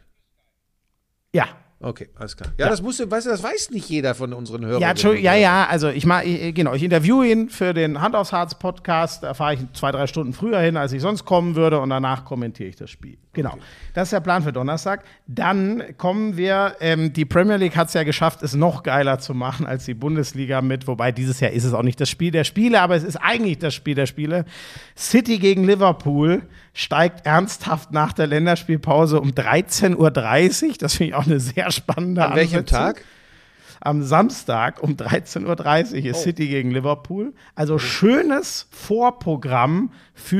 Ja. Okay, alles klar. Ja, das musst du, weißt du, das weiß nicht jeder von unseren Hörern. Also ich interviewe ihn für den Hand aufs Harz Podcast, da fahre ich 2-3 Stunden früher hin, als ich sonst kommen würde und danach kommentiere ich das Spiel. Genau, das ist der Plan für Donnerstag. Dann kommen wir, die Premier League hat es ja geschafft, es noch geiler zu machen als die Bundesliga wobei dieses Jahr ist es auch nicht das Spiel der Spiele, aber es ist eigentlich das Spiel der Spiele. City gegen Liverpool steigt ernsthaft nach der Länderspielpause um 13:30 Uhr. Das finde ich auch eine sehr spannende An welchem Ansetzung. Tag? Am Samstag um 13:30 Uhr ist City gegen Liverpool. Also schönes Vorprogramm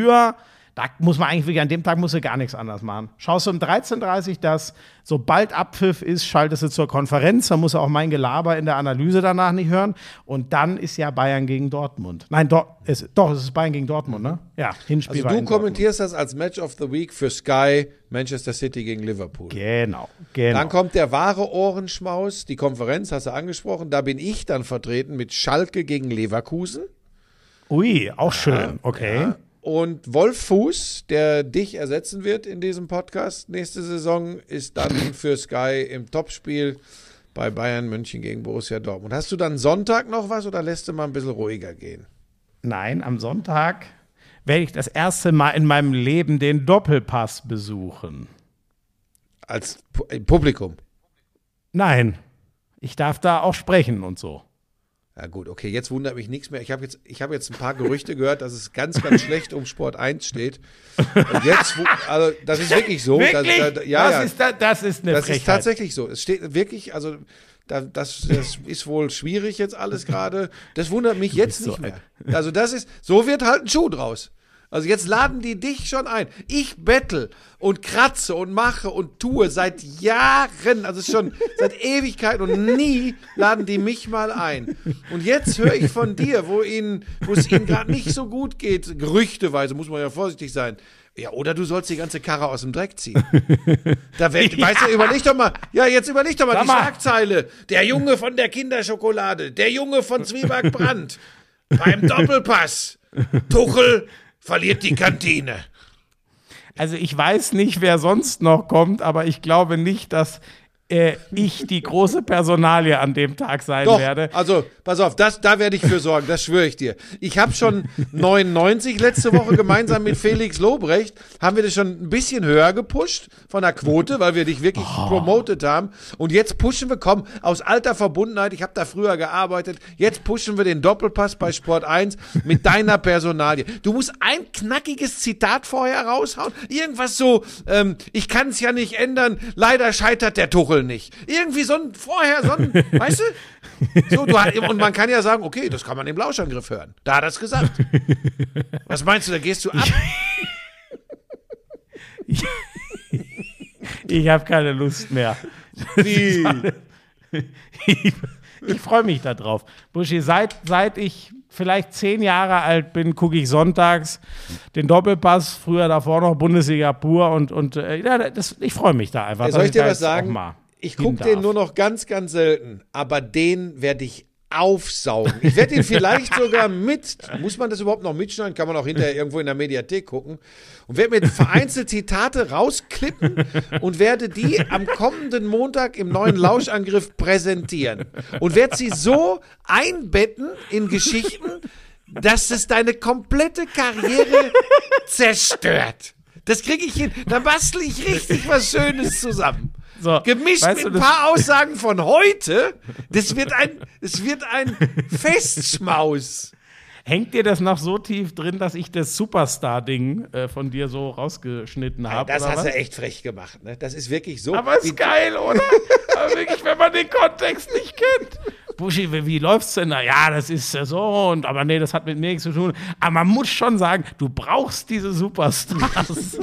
da muss man eigentlich wirklich, an dem Tag musst du gar nichts anders machen. Schaust du um 13:30 Uhr das, sobald Abpfiff ist, schaltest du zur Konferenz, dann musst du auch mein Gelaber in der Analyse danach nicht hören. Und dann ist ja Bayern gegen Dortmund. Nein, es ist Bayern gegen Dortmund, ne? Ja, Hinspiel Also du kommentierst das als Match of the Week für Sky, Manchester City gegen Liverpool. Genau. Dann kommt der wahre Ohrenschmaus, die Konferenz, hast du angesprochen, da bin ich dann vertreten mit Schalke gegen Leverkusen. Ui, auch schön, okay. Ja. Und Wolf Fuß, der dich ersetzen wird in diesem Podcast nächste Saison, ist dann für Sky im Topspiel bei Bayern München gegen Borussia Dortmund. Hast du dann Sonntag noch was oder lässt du mal ein bisschen ruhiger gehen? Nein, am Sonntag werde ich das erste Mal in meinem Leben den Doppelpass besuchen. Als Publikum? Nein, ich darf da auch sprechen und so. Ja gut, okay, jetzt wundert mich nichts mehr. Ich habe jetzt ein paar Gerüchte gehört, dass es ganz, ganz schlecht um Sport 1 steht. Und jetzt, also das ist wirklich so. Wirklich? Das ist eine Das Frechheit. ist tatsächlich so. Es steht wirklich, also das ist wohl schwierig jetzt alles gerade. Das wundert mich jetzt nicht mehr. Also so wird halt ein Schuh draus. Also jetzt laden die dich schon ein. Ich bettel und kratze und mache und tue seit Jahren, also schon seit Ewigkeit und nie laden die mich mal ein. Und jetzt höre ich von dir, wo es ihnen gerade nicht so gut geht, gerüchteweise, muss man ja vorsichtig sein. Ja, oder du sollst die ganze Karre aus dem Dreck ziehen. Weißt du, überleg doch mal die Schlagzeile. Der Junge von der Kinderschokolade, der Junge von Zwieback-Brandt, beim Doppelpass, Tuchel verliert die Kantine. Also ich weiß nicht, wer sonst noch kommt, aber ich glaube nicht, dass ich die große Personalie an dem Tag sein werde. Also, pass auf, da werde ich für sorgen, das schwöre ich dir. Ich habe schon 99 letzte Woche gemeinsam mit Felix Lobrecht, haben wir das schon ein bisschen höher gepusht von der Quote, weil wir dich wirklich promotet haben. Und jetzt pushen wir, aus alter Verbundenheit, ich habe da früher gearbeitet, jetzt pushen wir den Doppelpass bei Sport 1 mit deiner Personalie. Du musst ein knackiges Zitat vorher raushauen, irgendwas so, ich kann es ja nicht ändern, leider scheitert der Tuchel nicht. Irgendwie weißt du? So, und man kann ja sagen, okay, das kann man im Lauschangriff hören. Da hat er es gesagt. Was meinst du, da gehst du ab? Ich habe keine Lust mehr. Wie? Ich freue mich da drauf. Buschi, seit ich vielleicht 10 Jahre alt bin, gucke ich sonntags den Doppelpass, früher davor noch Bundesliga pur und ich freue mich da einfach. Soll ich dir was sagen? Ich gucke den nur noch ganz, ganz selten, aber den werde ich aufsaugen. Ich werde ihn vielleicht sogar muss man das überhaupt noch mitschneiden? Kann man auch hinterher irgendwo in der Mediathek gucken. Und werde mir vereinzelt Zitate rausklippen und werde die am kommenden Montag im neuen Lauschangriff präsentieren. Und werde sie so einbetten in Geschichten, dass es deine komplette Karriere zerstört. Das kriege ich hin. Da bastle ich richtig was Schönes zusammen. So, gemischt mit ein paar Aussagen von heute. Das wird ein Festschmaus. Hängt dir das noch so tief drin, dass ich das Superstar-Ding von dir so rausgeschnitten habe? Das hast du echt frech gemacht, ne? Das ist wirklich so. Aber ist geil, oder? Aber wirklich, wenn man den Kontext nicht kennt. Buschi, wie läuft's denn da? Ja, das ist so aber nee, das hat mit mir nichts zu tun. Aber man muss schon sagen, du brauchst diese Superstars.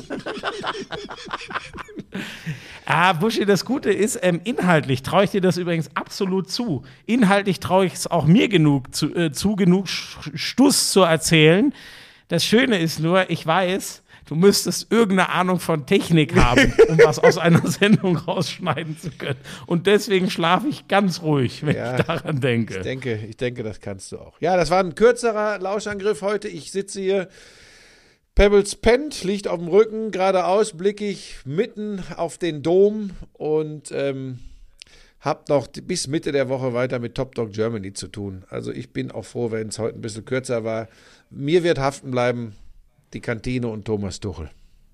Buschi, das Gute ist, inhaltlich traue ich dir das übrigens absolut zu. Inhaltlich traue ich es auch mir genug Stuss zu erzählen. Das Schöne ist nur, ich weiß, du müsstest irgendeine Ahnung von Technik haben, um was aus einer Sendung rausschneiden zu können. Und deswegen schlafe ich ganz ruhig, wenn ich daran denke. Ich denke, das kannst du auch. Ja, das war ein kürzerer Lauschangriff heute. Ich sitze hier, Pebbles pennt, liegt auf dem Rücken, geradeaus blicke ich mitten auf den Dom und habe noch bis Mitte der Woche weiter mit Top Dog Germany zu tun. Also ich bin auch froh, wenn es heute ein bisschen kürzer war. Mir wird haften bleiben die Kantine und Thomas Tuchel.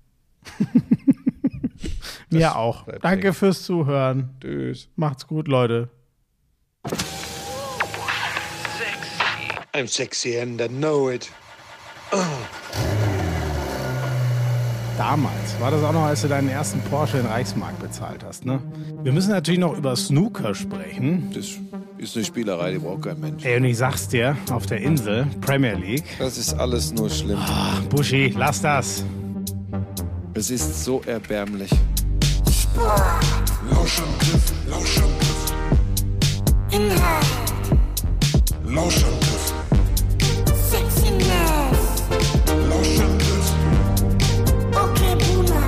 Mir auch. Danke fürs Zuhören. Tschüss. Macht's gut, Leute. I'm sexy and I know it. Damals war das auch noch, als du deinen ersten Porsche in Reichsmark bezahlt hast, ne? Wir müssen natürlich noch über Snooker sprechen. Das ist eine Spielerei, die braucht kein Mensch. Ey, und ich sag's dir, auf der Insel, Premier League. Das ist alles nur schlimm. Buschi, lass das. Es ist so erbärmlich. Lauschangriff, Lauschangriff. Inhalt. Lauschangriff. Sexiness. Lauschangriff. Okay, Buna.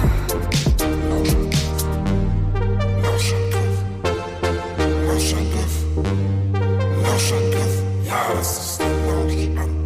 Lauschangriff. Lauschangriff. Lauschangriff. Lauschangriff. Ja, das ist der Lauschangriff.